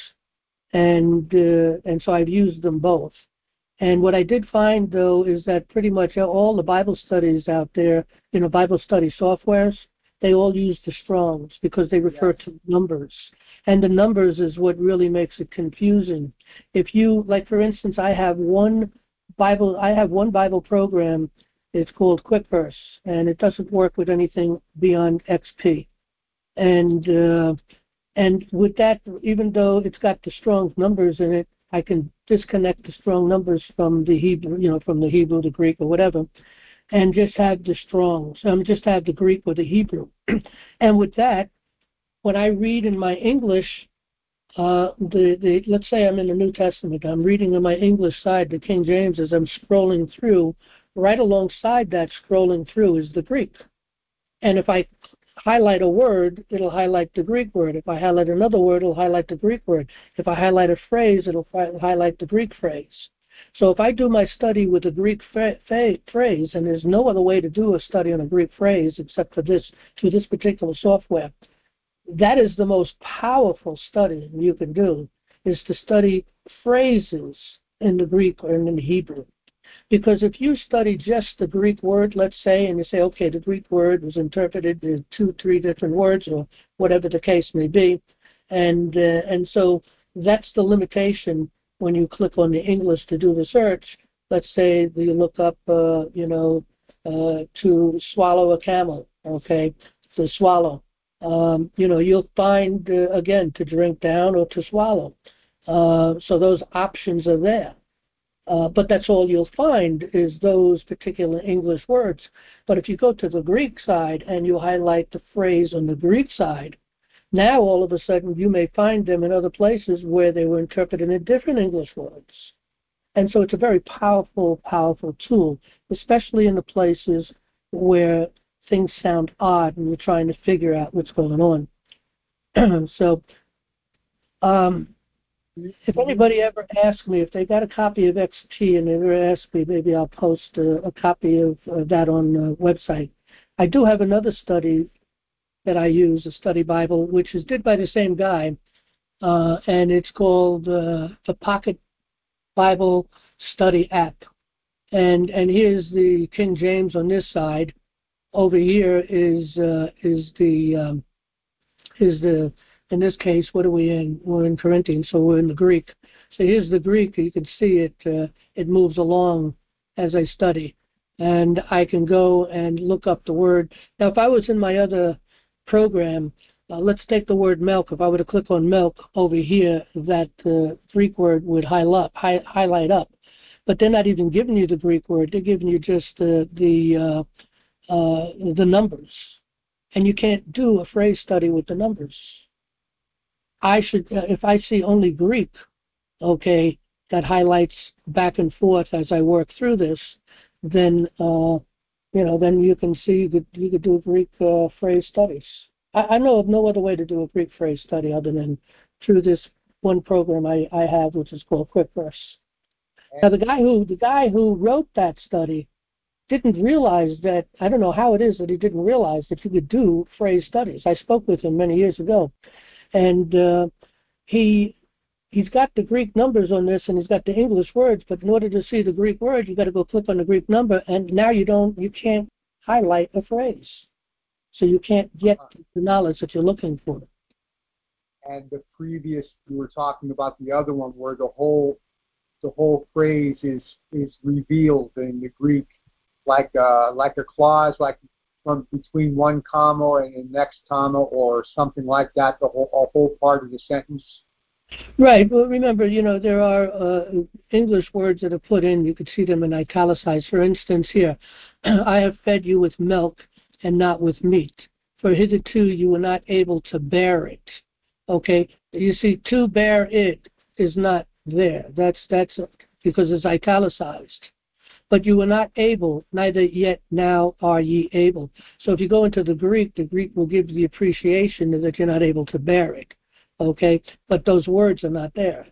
and uh, and so I've used them both. And what I did find, though, is that pretty much all the Bible studies out there, you know, Bible study softwares, they all use the Strongs because they refer
Yes.
to numbers. And the numbers is what really makes it confusing. If you, like, for instance, I have one Bible, I have one Bible program, it's called QuickVerse, and it doesn't work with anything beyond X P. And uh, and with that, even though it's got the Strong's numbers in it, I can disconnect the strong numbers from the Hebrew, you know, from the Hebrew, the Greek, or whatever, and just have the Strong's. Um, just have the Greek or the Hebrew. And with that, when I read in my English, uh, the the let's say I'm in the New Testament, I'm reading on my English side, the King James, as I'm scrolling through. Right alongside that, scrolling through, is the Greek. And if I highlight a word, it'll highlight the Greek word. If I highlight another word, it'll highlight the Greek word. If I highlight a phrase, it'll highlight the Greek phrase. So if I do my study with a Greek phrase, and there's no other way to do a study on a Greek phrase except for this, through this particular software, that is the most powerful study you can do, is to study phrases in the Greek or in the Hebrew. Because if you study just the Greek word, let's say, and you say, okay, the Greek word was interpreted in two, three different words, or whatever the case may be, and uh, and so that's the limitation when you click on the English to do the search. Let's say you look up, uh, you know, uh, to swallow a camel, okay, to swallow. Um, you know, you'll find, uh, again, to drink down or to swallow. Uh, so those options are there. Uh, but that's all you'll find is those particular English words. But if you go to the Greek side and you highlight the phrase on the Greek side, now all of a sudden you may find them in other places where they were interpreted in different English words. And so it's a very powerful, powerful tool, especially in the places where things sound odd and you're trying to figure out what's going on. so, um, if anybody ever asks me if they got a copy of X T and they ever ask me, maybe I'll post a, a copy of uh, that on the website. I do have another study that I use, a study Bible, which is did by the same guy, uh, and it's called uh, the Pocket Bible Study App. And and here's the King James on this side. Over here is uh, is the um, is the in this case, what are we in? We're in Corinthians, so we're in the Greek. So here's the Greek. You can see it. Uh, it moves along as I study, and I can go and look up the word. Now, if I was in my other program, uh, let's take the word milk. If I were to click on milk over here, that uh, Greek word would highlight, hi- highlight up. But they're not even giving you the Greek word. They're giving you just the the uh, uh, the numbers, and you can't do a phrase study with the numbers. I should, uh, if I see only Greek, okay, that highlights back and forth as I work through this, then uh, you know, then you can see you could you could do Greek uh, phrase studies. I, I know of no other way to do a Greek phrase study other than through this one program I, I have, which is called QuickVerse. Now, the guy who the guy who wrote that study didn't realize that. I don't know how it is that he didn't realize that you could do phrase studies. I spoke with him many years ago. And uh, he, he's got the Greek numbers on this, and he's got the English words. But in order to see the Greek word, you got to go click on the Greek number, and now you don't, you can't highlight a phrase, so you can't get the knowledge that you're looking for.
And the previous, we were talking about the other one where the whole, the whole phrase is is revealed in the Greek, like a, like a clause, like. From between one comma and the next comma, or something like that, the whole a whole part of the sentence.
Right. Well, remember, you know, there are uh, English words that are put in. You could see them in italicized. For instance, here, I have fed you with milk and not with meat, for hitherto you were not able to bear it. Okay. You see, to bear it is not there. That's that's because it's italicized. But you were not able, neither yet now are ye able. So if you go into the Greek, the Greek will give you the appreciation that you're not able to bear it, okay? But those words are not there,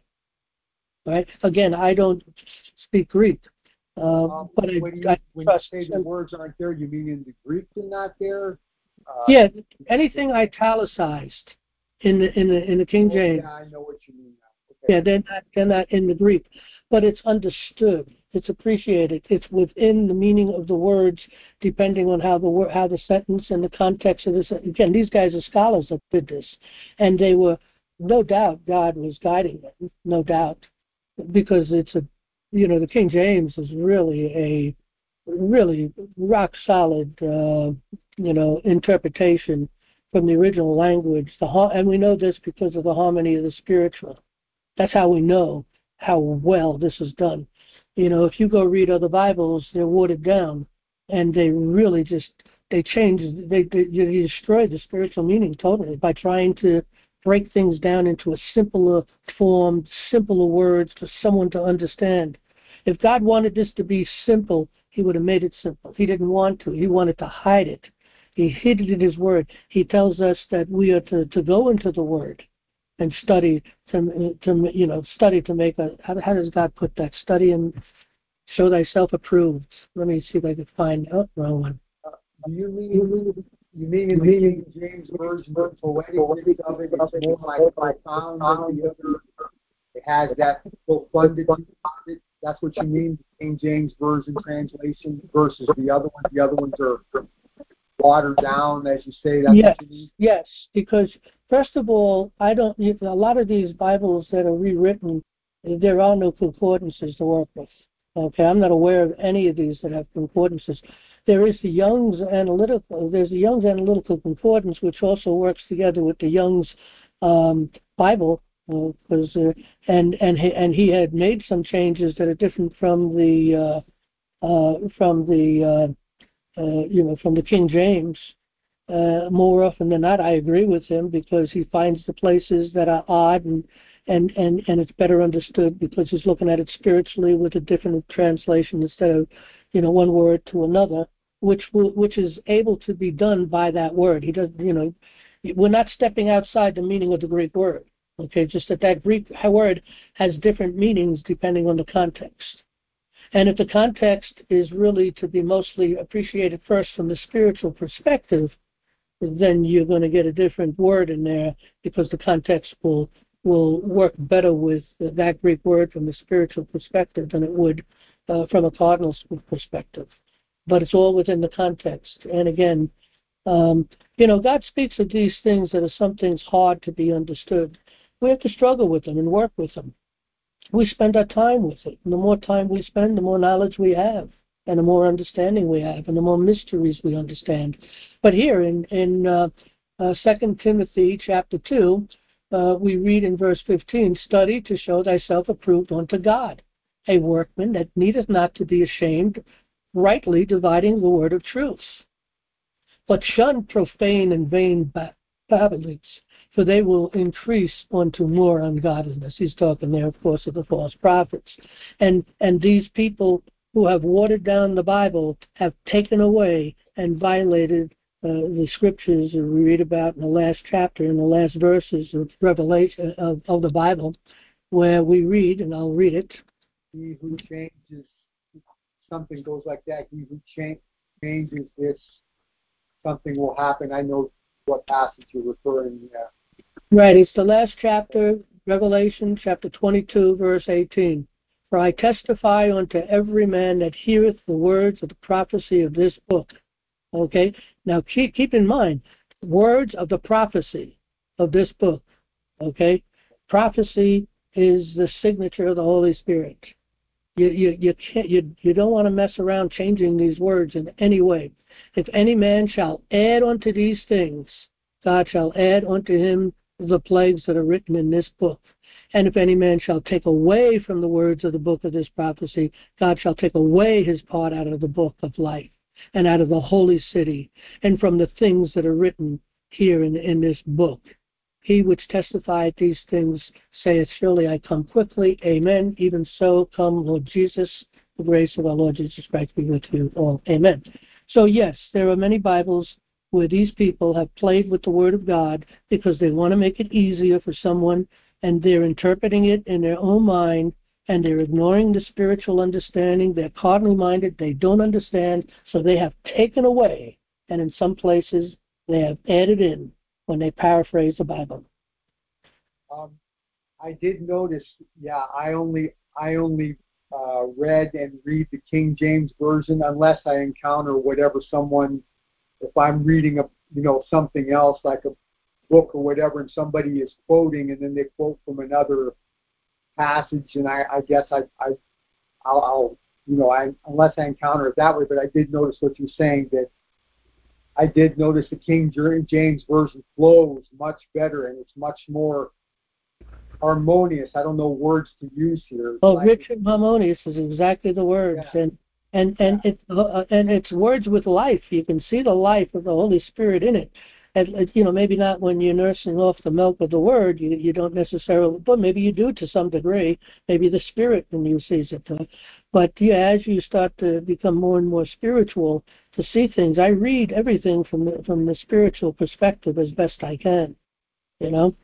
right? Again, I don't speak Greek, uh,
um,
but
when
I,
you,
I
when
trust.
you say the words aren't there, you mean in the Greek they're not there? Uh,
yeah, anything italicized in the in the in the King
oh,
James.
Yeah, I know what you mean now. Okay.
Yeah, they're not they're not in the Greek, but it's understood. It's appreciated. It's within the meaning of the words, depending on how the word, how the sentence and the context of this. Again, these guys are scholars that did this, and they were, no doubt, God was guiding them, no doubt, because it's a, you know, the King James is really a, really rock solid, uh, you know, interpretation from the original language. The and we know this because of the harmony of the spiritual. That's how we know how well this is done. You know, if you go read other Bibles, they're watered down, and they really just, they change, they, they you destroy the spiritual meaning totally by trying to break things down into a simpler form, simpler words for someone to understand. If God wanted this to be simple, he would have made it simple. He didn't want to. He wanted to hide it. He hid it in his word. He tells us that we are to, to go into the word and study to, to you know, study to make a, how, how does God put that? Study and show thyself approved. Let me see if I can find, oh, wrong one.
Uh, do you mean, you mean in the King James Version, the poetic of it is more like profound than the other? It has that profundity of it That's what you mean, the King James Version translation versus the other ones. The other ones are watered down, as you say. That's
yes,
what you mean?
yes. Because first of all, I don't. A lot of these Bibles that are rewritten, there are no concordances to work with. Okay, I'm not aware of any of these that have concordances. There is the Young's Analytical. There's the Young's Analytical Concordance, which also works together with the Young's um, Bible, because uh, uh, and and he, and he had made some changes that are different from the uh, uh, from the uh, uh, you know from the King James. Uh, more often than not, I agree with him because he finds the places that are odd and and and and it's better understood because he's looking at it spiritually with a different translation instead of, you know, one word to another, which will, which is able to be done by that word. He doesn't, you know, we're not stepping outside the meaning of the Greek word. Okay, just that that Greek word has different meanings depending on the context. And if the context is really to be mostly appreciated first from the spiritual perspective, then you're going to get a different word in there because the context will will work better with that Greek word from the spiritual perspective than it would uh, from a cardinal perspective. But it's all within the context. And again, um, you know, God speaks of these things that are some things hard to be understood. We have to struggle with them and work with them. We spend our time with it. And the more time we spend, the more knowledge we have, and the more understanding we have, and the more mysteries we understand. But here in, in uh, uh, Second Timothy chapter two, uh, we read in verse fifteen, "Study to show thyself approved unto God, a workman that needeth not to be ashamed, rightly dividing the word of truth. But shun profane and vain babblings, for they will increase unto more ungodliness." He's talking there, of course, of the false prophets. And and these people who have watered down the Bible have taken away and violated uh, the scriptures that we read about in the last chapter, in the last verses of Revelation of, of the Bible, where we read, and I'll read it.
He who changes, something goes like that. He who cha- changes this, something will happen. I know what passage you're referring to.
Right, it's the last chapter, Revelation chapter twenty-two, verse eighteen. "For I testify unto every man that heareth the words of the prophecy of this book." Okay, now keep, keep in mind, words of the prophecy of this book. Okay, prophecy is the signature of the Holy Spirit. You you you can't you you don't want to mess around changing these words in any way. "If any man shall add unto these things, God shall add unto him the plagues that are written in this book. And if any man shall take away from the words of the book of this prophecy, God shall take away his part out of the book of life, and out of the holy city, and from the things that are written here in, in this book. He which testifieth these things saith, Surely I come quickly. Amen. Even so, come, Lord Jesus. The grace of our Lord Jesus Christ be with you all. Amen." So yes, there are many Bibles where these people have played with the Word of God because they want to make it easier for someone, and they're interpreting it in their own mind, and they're ignoring the spiritual understanding. They're carnally minded. They don't understand, so they have taken away, and in some places they have added in when they paraphrase the Bible.
Um, I did notice, yeah, I only I only uh, read and read the King James Version unless I encounter whatever someone, if I'm reading a you know something else like a book or whatever, and somebody is quoting, and then they quote from another passage, and I, I guess I I I'll, I'll you know I unless I encounter it that way. But I did notice what you're saying, that I did notice the King James Version flows much better, and it's much more harmonious. I don't know words to use here.
Well, rich and harmonious is exactly the words, yeah. and and and yeah. it's uh, and it's words with life. You can see the life of the Holy Spirit in it. And you know, maybe not when you're nursing off the milk of the Word. You you don't necessarily, but maybe you do to some degree. Maybe the Spirit in you sees it. Uh, but yeah, as you start to become more and more spiritual, to see things, I read everything from the, from the spiritual perspective as best I can. You know.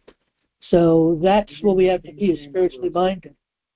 So that's what we have to be, is spiritually minded.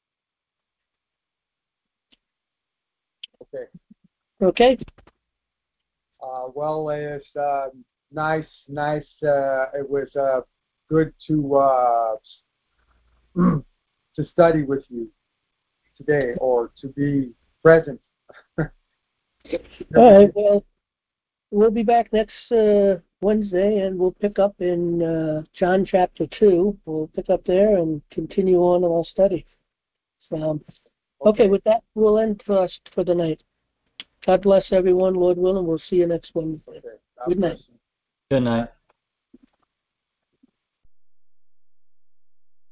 Okay.
Okay.
Uh, well, it's uh, nice, nice. Uh, it was uh, good to uh, to study with you. today or to be present.
All right, well, we'll be back next uh, Wednesday, and we'll pick up in uh, John chapter two. We'll pick up there and continue on in our study. So, okay. okay, with that, we'll end for us for the night. God bless everyone, Lord willing. We'll see you next Wednesday.
Okay.
Good night.
Good night.